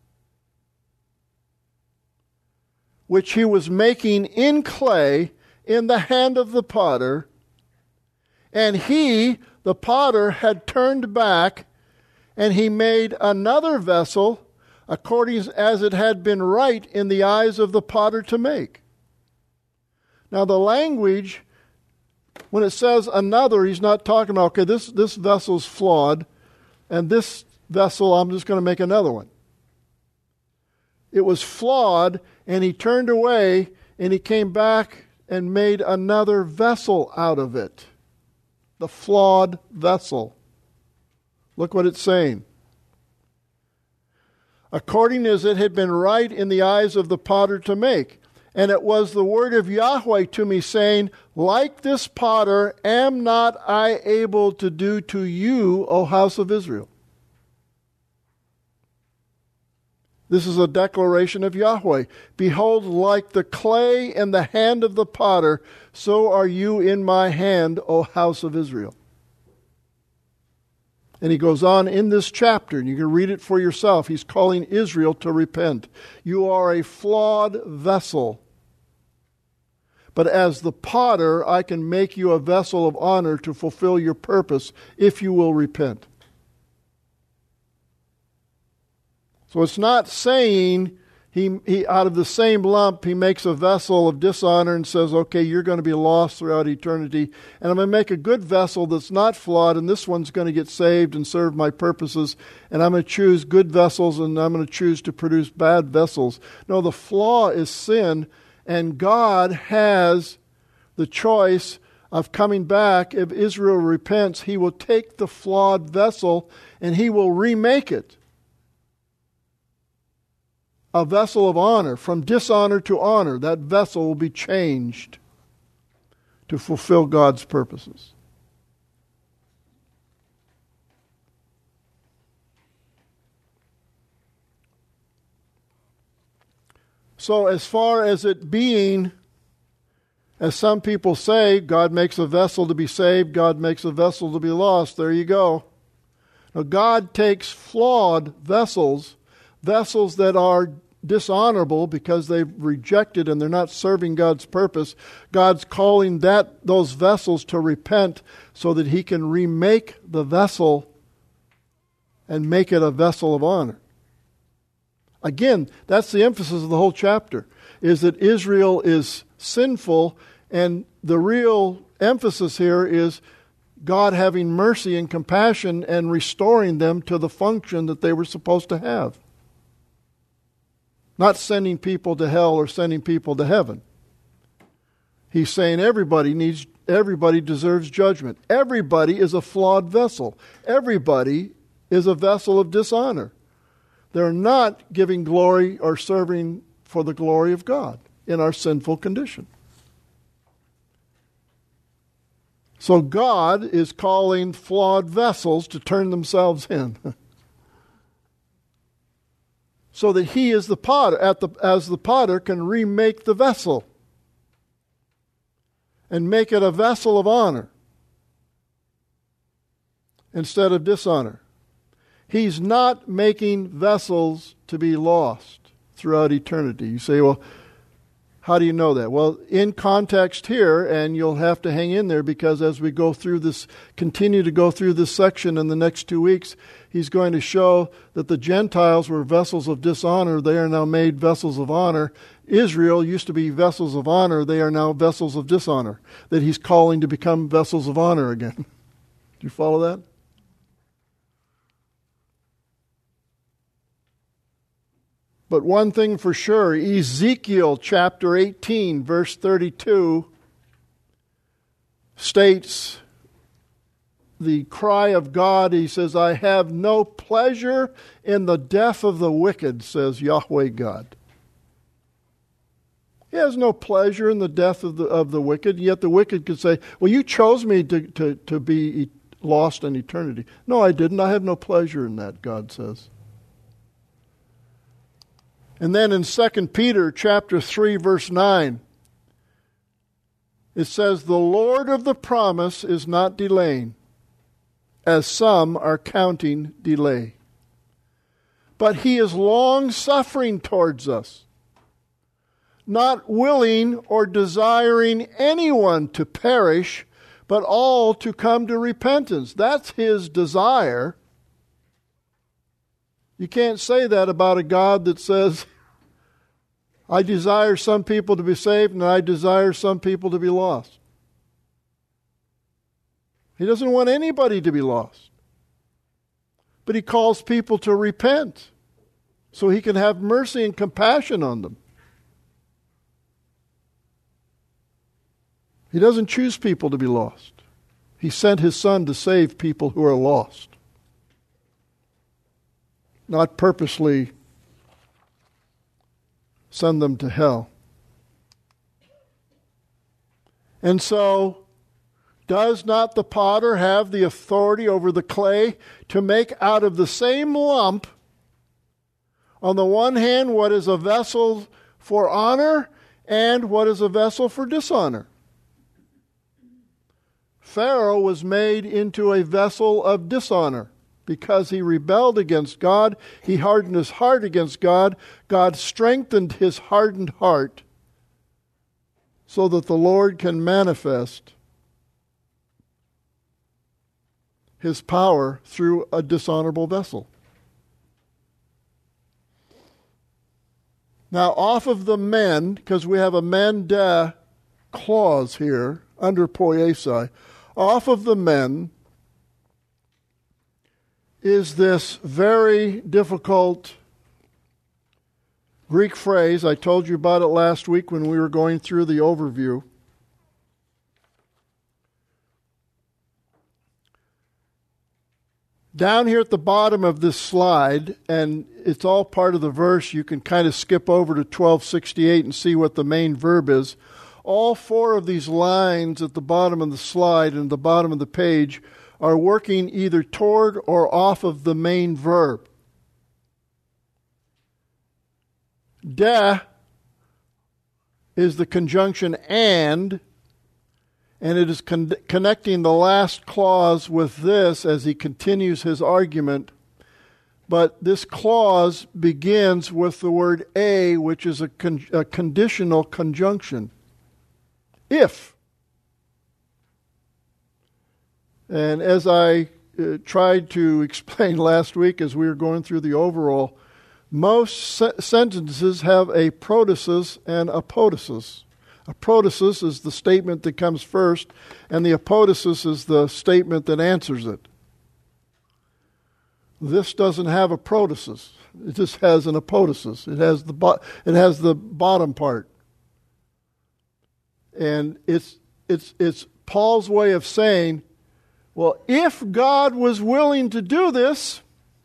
which he was making in clay in the hand of the potter, and he, the potter, had turned back, and he made another vessel according as it had been right in the eyes of the potter to make. Now the language, when it says another, he's not talking about, okay, this vessel's flawed, and this vessel, I'm just going to make another one. It was flawed, and he turned away, and he came back and made another vessel out of it. The flawed vessel. Look what it's saying. According as it had been right in the eyes of the potter to make. And it was the word of Yahweh to me, saying, Like this potter am not I able to do to you, O house of Israel. This is a declaration of Yahweh. Behold, like the clay in the hand of the potter, so are you in my hand, O house of Israel. And he goes on in this chapter, and you can read it for yourself. He's calling Israel to repent. You are a flawed vessel. But as the potter, I can make you a vessel of honor to fulfill your purpose if you will repent. So it's not saying he out of the same lump, he makes a vessel of dishonor and says, okay, you're going to be lost throughout eternity, and I'm going to make a good vessel that's not flawed, and this one's going to get saved and serve my purposes, and I'm going to choose good vessels, and I'm going to choose to produce bad vessels. No, the flaw is sin, and God has the choice of coming back. If Israel repents, he will take the flawed vessel, and he will remake it a vessel of honor. From dishonor to honor, that vessel will be changed to fulfill God's purposes. So as far as it being, as some people say, God makes a vessel to be saved, God makes a vessel to be lost, there you go. Now God takes flawed vessels that are dishonorable because they've rejected and they're not serving God's purpose. God's calling those vessels to repent so that he can remake the vessel and make it a vessel of honor. Again, that's the emphasis of the whole chapter, is that Israel is sinful, and the real emphasis here is God having mercy and compassion and restoring them to the function that they were supposed to have. Not sending people to hell or sending people to heaven. He's saying everybody deserves judgment. Everybody is a flawed vessel. Everybody is a vessel of dishonor. They're not giving glory or serving for the glory of God in our sinful condition. So God is calling flawed vessels to turn themselves in. so that he is the potter, as the potter can remake the vessel and make it a vessel of honor instead of dishonor. He's not making vessels to be lost throughout eternity. You say, well, how do you know that? Well, in context here, and you'll have to hang in there because as we go through this, continue to go through this section in the next 2 weeks, he's going to show that the Gentiles were vessels of dishonor. They are now made vessels of honor. Israel used to be vessels of honor. They are now vessels of dishonor, that he's calling to become vessels of honor again. Do you follow that? But one thing for sure, Ezekiel chapter 18, verse 32 states the cry of God. He says, I have no pleasure in the death of the wicked, says Yahweh God. He has no pleasure in the death of the wicked, yet the wicked could say, well, you chose me to be lost in eternity. No, I didn't. I have no pleasure in that, God says. And then in 2 Peter chapter 3, verse 9, it says, the Lord of the promise is not delaying, as some are counting delay. But he is long-suffering towards us, not willing or desiring anyone to perish, but all to come to repentance. That's his desire. You can't say that about a God that says, I desire some people to be saved and I desire some people to be lost. He doesn't want anybody to be lost. But he calls people to repent so he can have mercy and compassion on them. He doesn't choose people to be lost. He sent his Son to save people who are lost. Not purposely send them to hell. And so, does not the potter have the authority over the clay to make out of the same lump, on the one hand, what is a vessel for honor and what is a vessel for dishonor? Pharaoh was made into a vessel of dishonor. Because he rebelled against God, he hardened his heart against God. God strengthened his hardened heart so that the Lord can manifest his power through a dishonorable vessel. Now, off of the men, because we have a mendeh clause here under poiesai, off of the men is this very difficult Greek phrase. I told you about it last week when we were going through the overview. Down here at the bottom of this slide, and it's all part of the verse, you can kind of skip over to 1268 and see what the main verb is. All four of these lines at the bottom of the slide and the bottom of the page are working either toward or off of the main verb. De is the conjunction and it is connecting the last clause with this as he continues his argument. But this clause begins with the word a, which is a conditional conjunction. If. And as I tried to explain last week as we were going through the overall, most sentences have a protasis and apodosis. A protasis is the statement that comes first, and the apodosis is the statement that answers it. This doesn't have a protasis. It just has an apodosis. It has the bottom part. And it's Paul's way of saying, well, if God was willing to do this,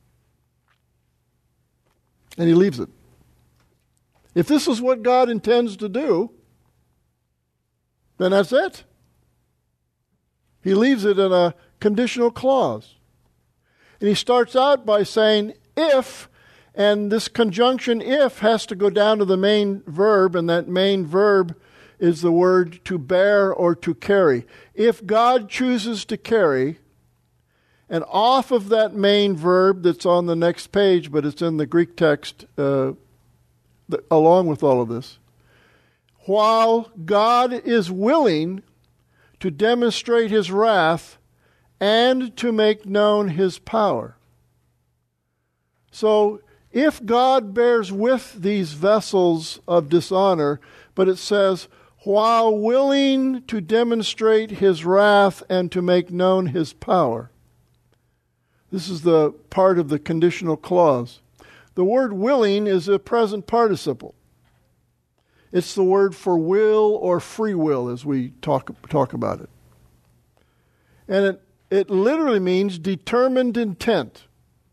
and he leaves it. If this is what God intends to do, then that's it. He leaves it in a conditional clause. And he starts out by saying, if, And this conjunction if has to go down to the main verb, and that main verb is the word to bear or to carry. If God chooses to carry, and off of that main verb that's on the next page, but it's in the Greek text along with all of this, while God is willing to demonstrate his wrath and to make known his power. So, if God bears with these vessels of dishonor, but it says, while willing to demonstrate his wrath and to make known his power. This is the part of the conditional clause. The word willing is a present participle. It's the word for will or free will as we talk about it. And it literally means determined intent.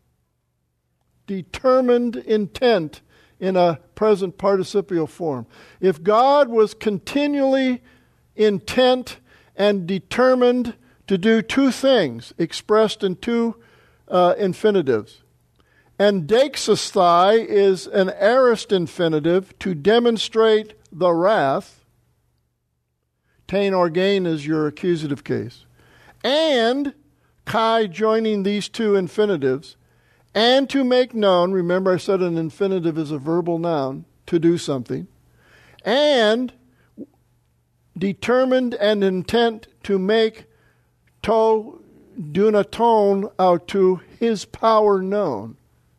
Determined intent in a present participial form. If God was continually intent and determined to do two things expressed in two infinitives. And deixasthai is an aorist infinitive to demonstrate the wrath. Tain or gain is your accusative case. And kai joining these two infinitives. And to make known, remember I said an infinitive is a verbal noun, to do something. And determined and intent to make to dunaton out to his power known.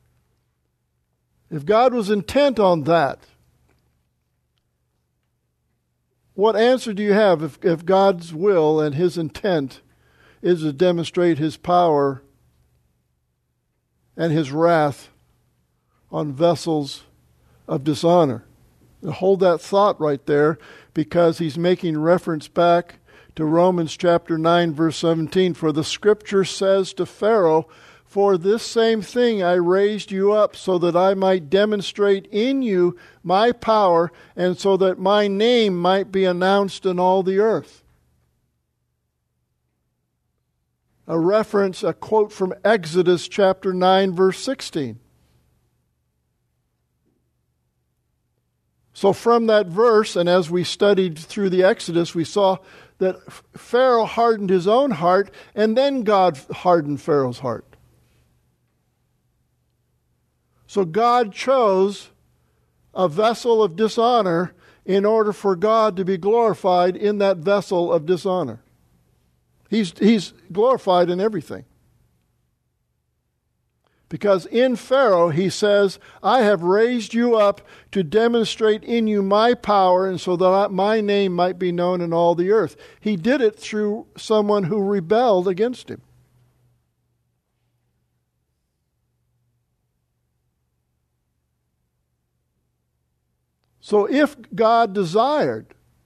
If God was intent on that, what answer do you have if God's will and his intent is to demonstrate his power and his wrath on vessels of dishonor? Now hold that thought right there, because he's making reference back to Romans chapter 9, verse 17. For the scripture says to Pharaoh, for this same thing I raised you up, so that I might demonstrate in you my power, and so that my name might be announced in all the earth. A quote from Exodus chapter 9, verse 16. So from that verse, and as we studied through the Exodus, we saw that Pharaoh hardened his own heart, and then God hardened Pharaoh's heart. So God chose a vessel of dishonor in order for God to be glorified in that vessel of dishonor. He's glorified in everything. Because in Pharaoh, he says, I have raised you up to demonstrate in you my power, and so that my name might be known in all the earth. He did it through someone who rebelled against him. So if God desired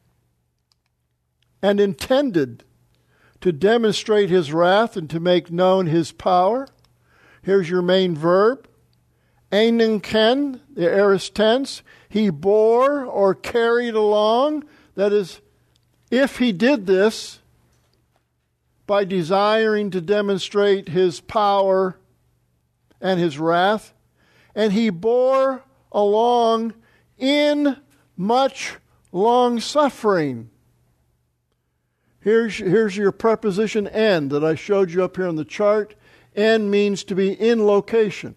and intended to demonstrate his wrath and to make known his power, here's your main verb. Einenken, the aorist tense. He bore or carried along. That is, if he did this by desiring to demonstrate his power and his wrath, and he bore along in much long suffering. Here's your preposition en that I showed you up here on the chart. En means to be in location.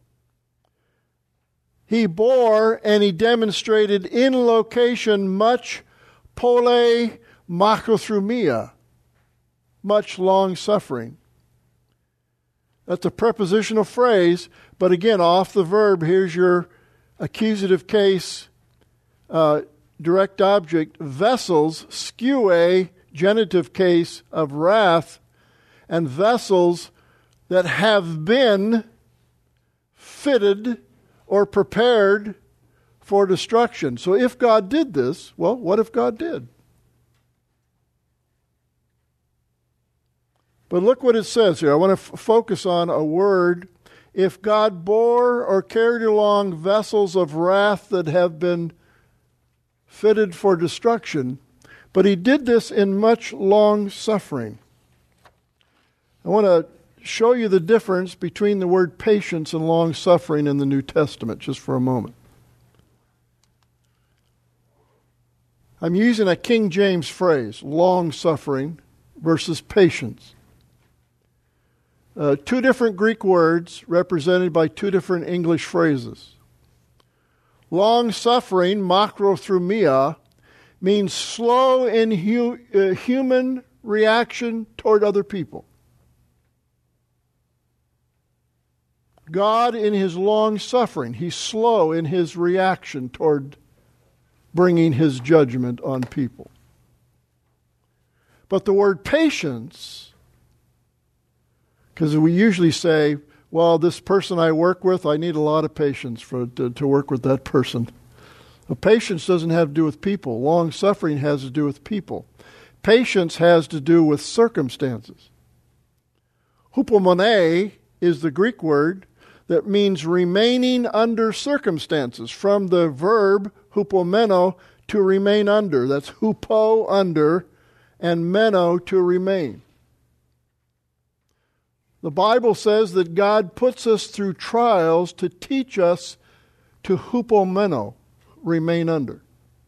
He bore and he demonstrated in location much pole macrothrumia, much long suffering. That's a prepositional phrase, but again, off the verb, here's your accusative case, direct object, vessels, skue, genitive case of wrath, and vessels that have been fitted or prepared for destruction. So if God did this, well, what if God did? But look what it says here. I want to focus on a word. If God bore or carried along vessels of wrath that have been fitted for destruction, but he did this in much long suffering. I want to show you the difference between the word patience and long-suffering in the New Testament just for a moment. I'm using a King James phrase, long-suffering versus patience. Two different Greek words represented by two different English phrases. Long-suffering, makrothrumia, means slow in human reaction toward other people. God, in his long-suffering, he's slow in his reaction toward bringing his judgment on people. But the word patience, because we usually say, well, this person I work with, I need a lot of patience to work with that person. Well, patience doesn't have to do with people. Long-suffering has to do with people. Patience has to do with circumstances. Hupomone is the Greek word that means remaining under circumstances, from the verb hupomeno, to remain under. That's hupo, under, and meno, to remain. The Bible says that God puts us through trials to teach us to hupomeno, remain under.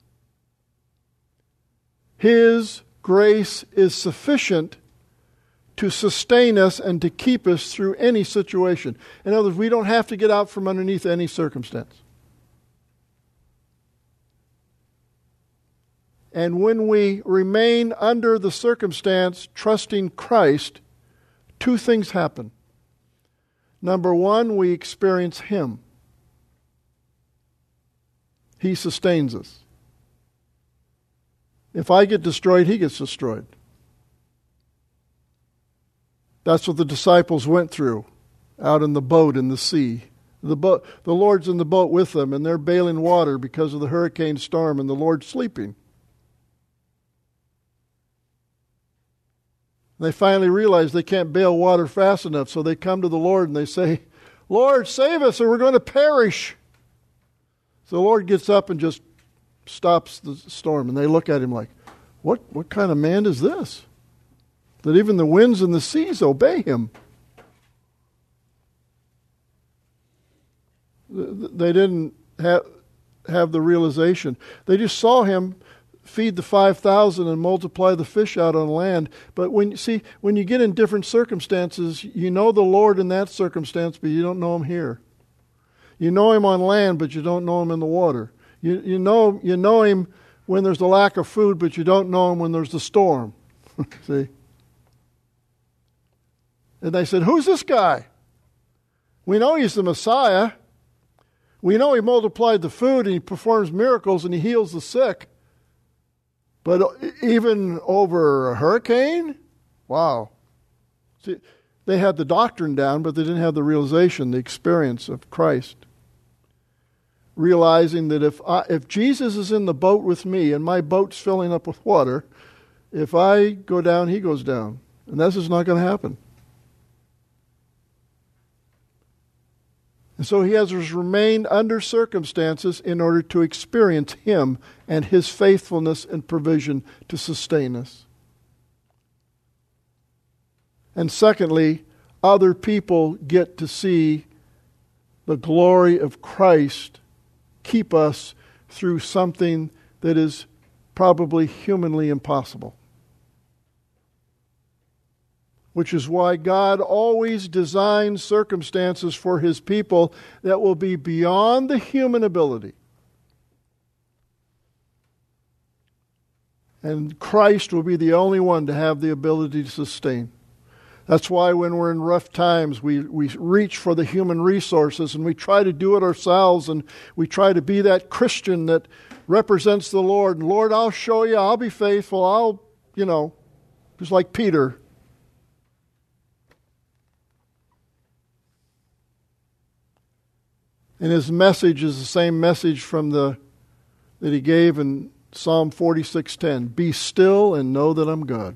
His grace is sufficient to sustain us and to keep us through any situation. In other words, we don't have to get out from underneath any circumstance. And when we remain under the circumstance, trusting Christ, two things happen. Number one, we experience Him. He sustains us. If I get destroyed, He gets destroyed. That's what the disciples went through out in the boat in the sea. The Lord's in the boat with them, and they're bailing water because of the hurricane storm, and the Lord's sleeping. They finally realize they can't bail water fast enough, so they come to the Lord and they say, Lord, save us or we're going to perish. So the Lord gets up and just stops the storm, and they look at Him like, what kind of man is this? That even the winds and the seas obey Him. They didn't have the realization. They just saw Him feed the 5,000 and multiply the fish out on land. But when you get in different circumstances, you know the Lord in that circumstance, but you don't know Him here. You know Him on land, but you don't know Him in the water. You know Him when there's a lack of food, but you don't know Him when there's a storm. See? And they said, who's this guy? We know He's the Messiah. We know He multiplied the food and He performs miracles and He heals the sick. But even over a hurricane? Wow. See, they had the doctrine down, but they didn't have the realization, the experience of Christ. Realizing that if Jesus is in the boat with me and my boat's filling up with water, if I go down, He goes down. And that's just not going to happen. And so He has remained under circumstances in order to experience Him and His faithfulness and provision to sustain us. And secondly, other people get to see the glory of Christ keep us through something that is probably humanly impossible. Which is why God always designs circumstances for His people that will be beyond the human ability. And Christ will be the only one to have the ability to sustain. That's why when we're in rough times, we reach for the human resources and we try to do it ourselves, and we try to be that Christian that represents the Lord. And Lord, I'll show you, I'll be faithful, just like Peter. And his message is the same message that he gave in Psalm 46:10. Be still and know that I'm God.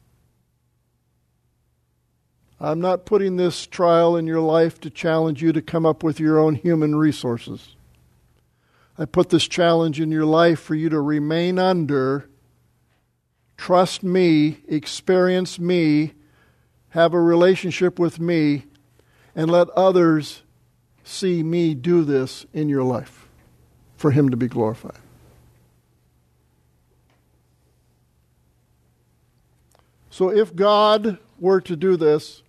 I'm not putting this trial in your life to challenge you to come up with your own human resources. I put this challenge in your life for you to remain under, trust me, experience me, have a relationship with me, and let others see me do this in your life for him to be glorified. So if God were to do this,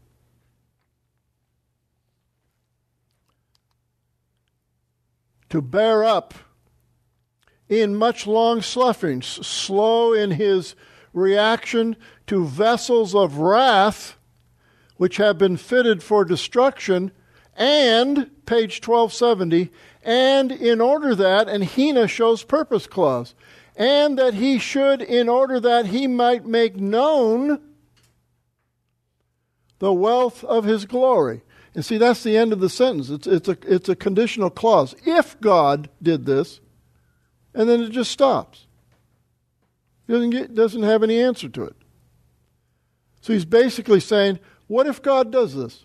to bear up in much long suffering, slow in his reaction to vessels of wrath which have been fitted for destruction, and, page 1270, and in order that, and Hina shows purpose clause, and that he should, in order that he might make known the wealth of his glory. And see, that's the end of the sentence. It's a conditional clause. If God did this, and then it just stops. It doesn't have any answer to it. So he's basically saying, what if God does this?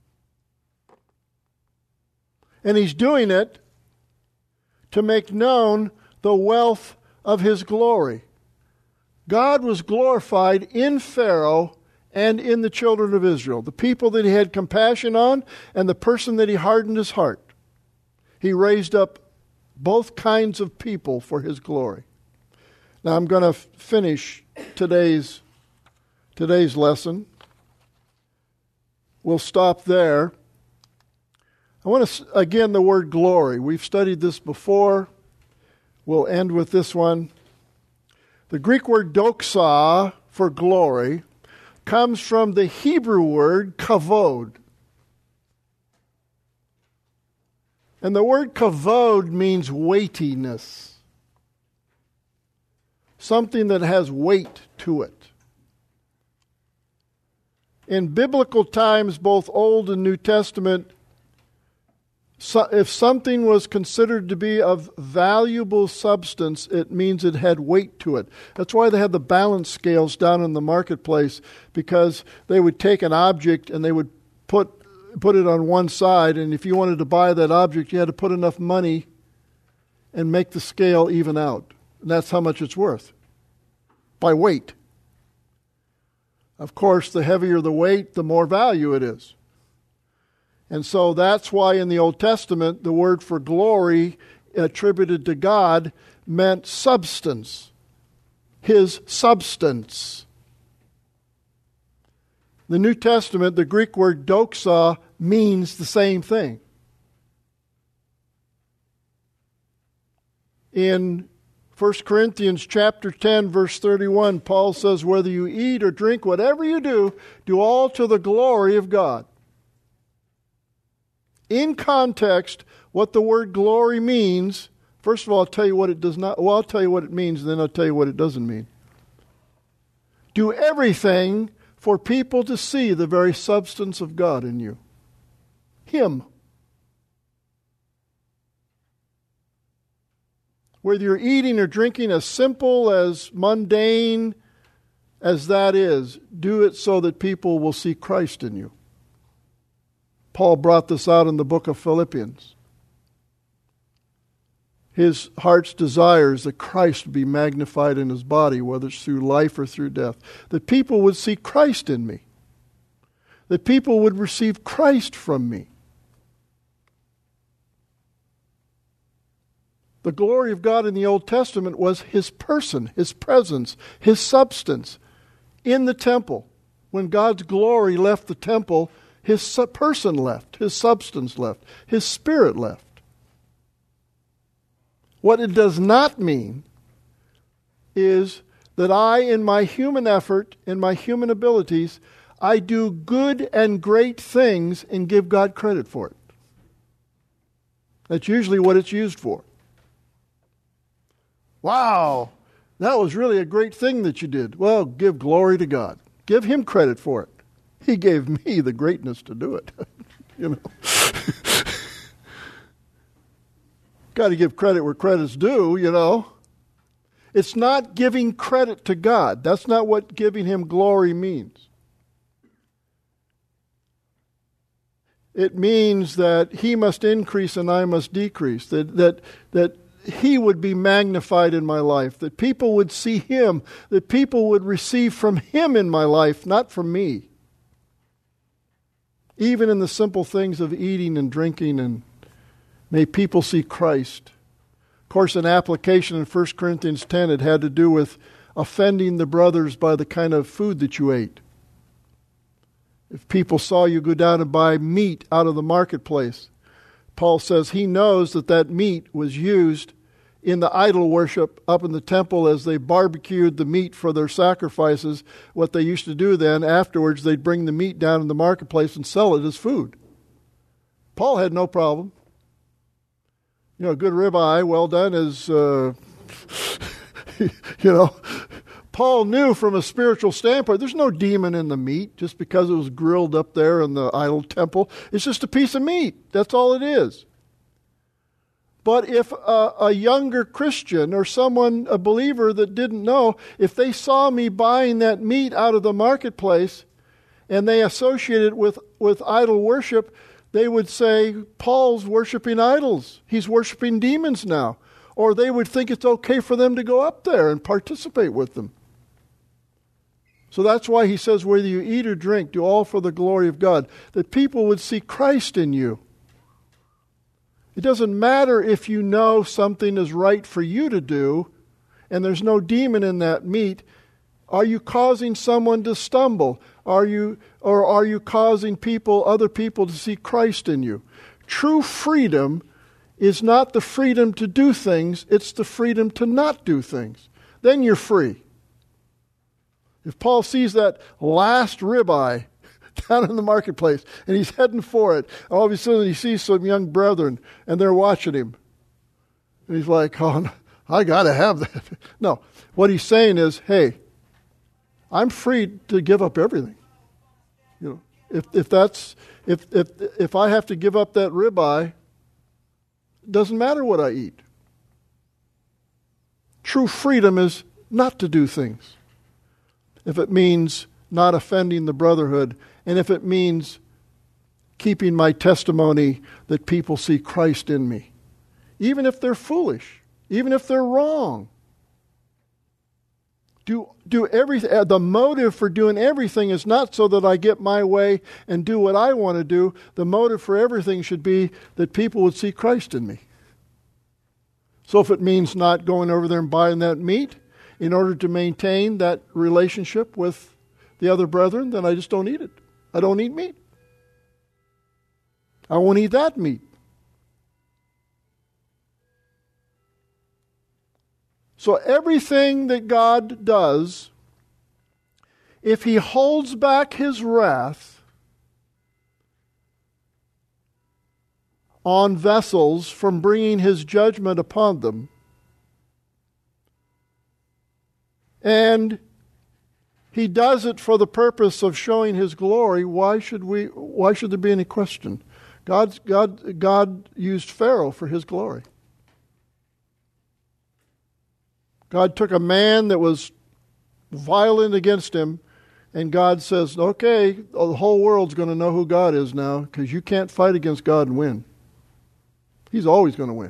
And he's doing it to make known the wealth of his glory. God was glorified in Pharaoh and in the children of Israel, the people that he had compassion on and the person that he hardened his heart. He raised up both kinds of people for his glory. Now I'm going to finish today's lesson. We'll stop there. I want to, again, the word glory. We've studied this before. We'll end with this one. The Greek word doxa for glory comes from the Hebrew word kavod. And the word kavod means weightiness. Something that has weight to it. In biblical times, both Old and New Testament, if something was considered to be of valuable substance, it means it had weight to it. That's why they had the balance scales down in the marketplace, because they would take an object and they would put it on one side, and if you wanted to buy that object, you had to put enough money and make the scale even out. And that's how much it's worth, by weight. Of course, the heavier the weight, the more value it is. And so that's why in the Old Testament, the word for glory attributed to God meant substance. His substance. The New Testament, the Greek word doxa, means the same thing. In 1 Corinthians chapter 10, verse 31, Paul says, whether you eat or drink, whatever you do, do all to the glory of God. In context, what the word glory means, first of all, I'll tell you what it does not, well, I'll tell you what it means, and then I'll tell you what it doesn't mean. Do everything for people to see the very substance of God in you. Him. Whether you're eating or drinking, as simple, as mundane as that is, do it so that people will see Christ in you. Paul brought this out in the book of Philippians. His heart's desire is that Christ be magnified in his body, whether it's through life or through death. That people would see Christ in me. That people would receive Christ from me. The glory of God in the Old Testament was his person, his presence, his substance in the temple. When God's glory left the temple, his person left, his substance left, his spirit left. What it does not mean is that I, in my human effort, in my human abilities, I do good and great things and give God credit for it. That's usually what it's used for. Wow, that was really a great thing that you did. Well, give glory to God. Give him credit for it. He gave me the greatness to do it. You know. Got to give credit where credit's due, you know. It's not giving credit to God. That's not what giving him glory means. It means that he must increase and I must decrease. That he would be magnified in my life. That people would see him. That people would receive from him in my life, not from me. even in the simple things of eating and drinking, and may people see Christ. Of course, an application in 1 Corinthians 10, it had to do with offending the brothers by the kind of food that you ate. If people saw you go down and buy meat out of the marketplace, Paul says he knows that that meat was used in the idol worship up in the temple as they barbecued the meat for their sacrifices. What they used to do then, afterwards, they'd bring the meat down in the marketplace and sell it as food. Paul had no problem. A good ribeye, well done, is, Paul knew from a spiritual standpoint, there's no demon in the meat just because it was grilled up there in the idol temple. It's just a piece of meat. That's all it is. But if a younger Christian or someone, a believer that didn't know, if they saw me buying that meat out of the marketplace and they associated it with idol worship, they would say, Paul's worshiping idols. He's worshiping demons now. Or they would think it's okay for them to go up there and participate with them. So that's why he says, whether you eat or drink, do all for the glory of God, that people would see Christ in you. It doesn't matter if you know something is right for you to do and there's no demon in that meat. Are you causing someone to stumble? Are you causing other people to see Christ in you? True freedom is not the freedom to do things, it's the freedom to not do things. Then you're free. If Paul sees that last ribeye down in the marketplace, and he's heading for it. All of a sudden he sees some young brethren, and they're watching him. And he's like, oh, I got to have that. No, what he's saying is, hey, I'm free to give up everything. If I have to give up that ribeye, it doesn't matter what I eat. True freedom is not to do things. If it means not offending the brotherhood, and if it means keeping my testimony that people see Christ in me, even if they're foolish, even if they're wrong. Do everything. The motive for doing everything is not so that I get my way and do what I want to do. The motive for everything should be that people would see Christ in me. So if it means not going over there and buying that meat in order to maintain that relationship with the other brethren, then I just don't eat it. I don't eat meat. I won't eat that meat. So everything that God does, if He holds back His wrath on vessels from bringing His judgment upon them, and He does it for the purpose of showing His glory, why should there be any question? God used Pharaoh for His glory. God took a man that was violent against him, and God says, okay, the whole world's going to know who God is now, because you can't fight against God and win. He's always going to win.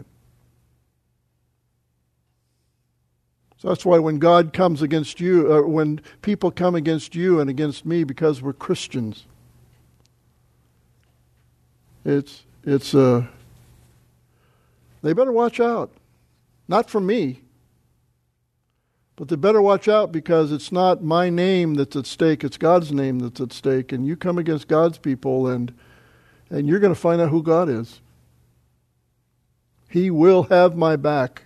So that's why when God comes against you, or when people come against you and against me because we're Christians, they better watch out. Not from me, but they better watch out, because it's not my name that's at stake, it's God's name that's at stake. And you come against God's people, and you're going to find out who God is. He will have my back.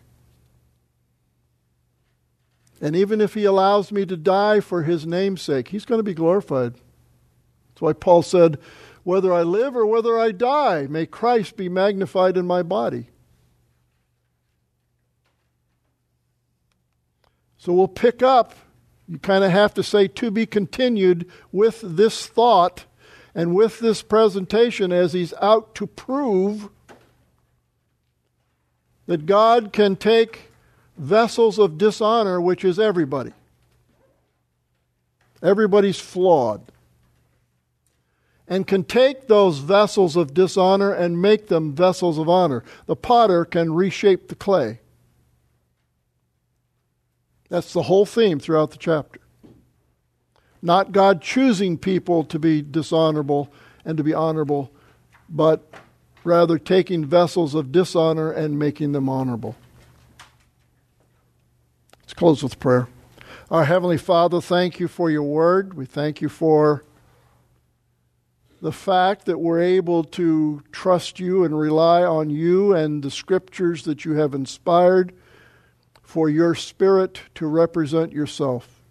And even if He allows me to die for His name's sake, He's going to be glorified. That's why Paul said, whether I live or whether I die, may Christ be magnified in my body. So we'll pick up, you kind of have to say to be continued with this thought and with this presentation, as he's out to prove that God can take vessels of dishonor, which is everybody. Everybody's flawed. And can take those vessels of dishonor and make them vessels of honor. The potter can reshape the clay. That's the whole theme throughout the chapter. Not God choosing people to be dishonorable and to be honorable, but rather taking vessels of dishonor and making them honorable. Let's close with prayer. Our Heavenly Father, thank you for your word. We thank you for the fact that we're able to trust you and rely on you and the scriptures that you have inspired for your Spirit to represent yourself,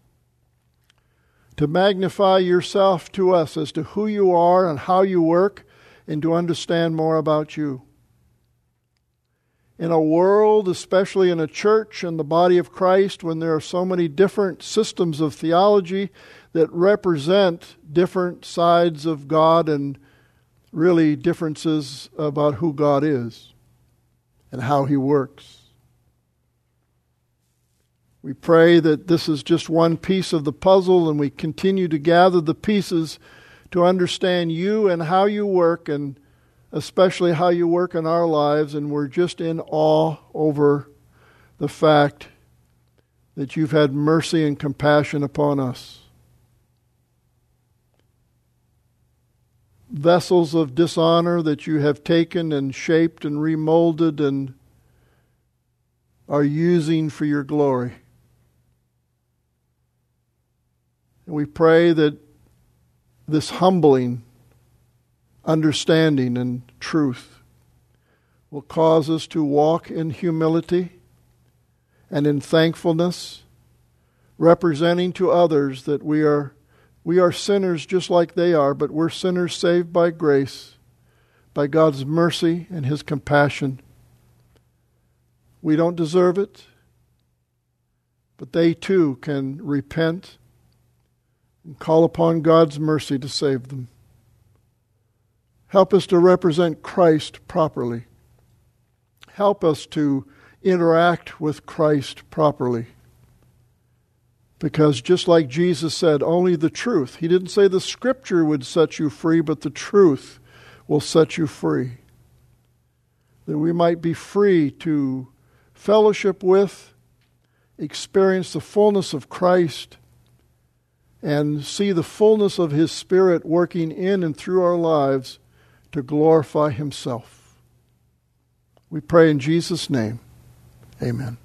to magnify yourself to us as to who you are and how you work, and to understand more about you. In a world, especially in a church and the body of Christ, when there are so many different systems of theology that represent different sides of God and really differences about who God is and how He works. We pray that this is just one piece of the puzzle, and we continue to gather the pieces to understand you and how you work, and especially how you work in our lives. And we're just in awe over the fact that you've had mercy and compassion upon us. Vessels of dishonor that you have taken and shaped and remolded and are using for your glory. And we pray that this humbling understanding and truth will cause us to walk in humility and in thankfulness, representing to others that we are sinners just like they are, but we're sinners saved by grace, by God's mercy and His compassion. We don't deserve it, but they too can repent and call upon God's mercy to save them. Help us to represent Christ properly. Help us to interact with Christ properly. Because just like Jesus said, only the truth. He didn't say the Scripture would set you free, but the truth will set you free. That we might be free to fellowship with, experience the fullness of Christ, and see the fullness of His Spirit working in and through our lives to glorify Himself. We pray in Jesus' name. Amen.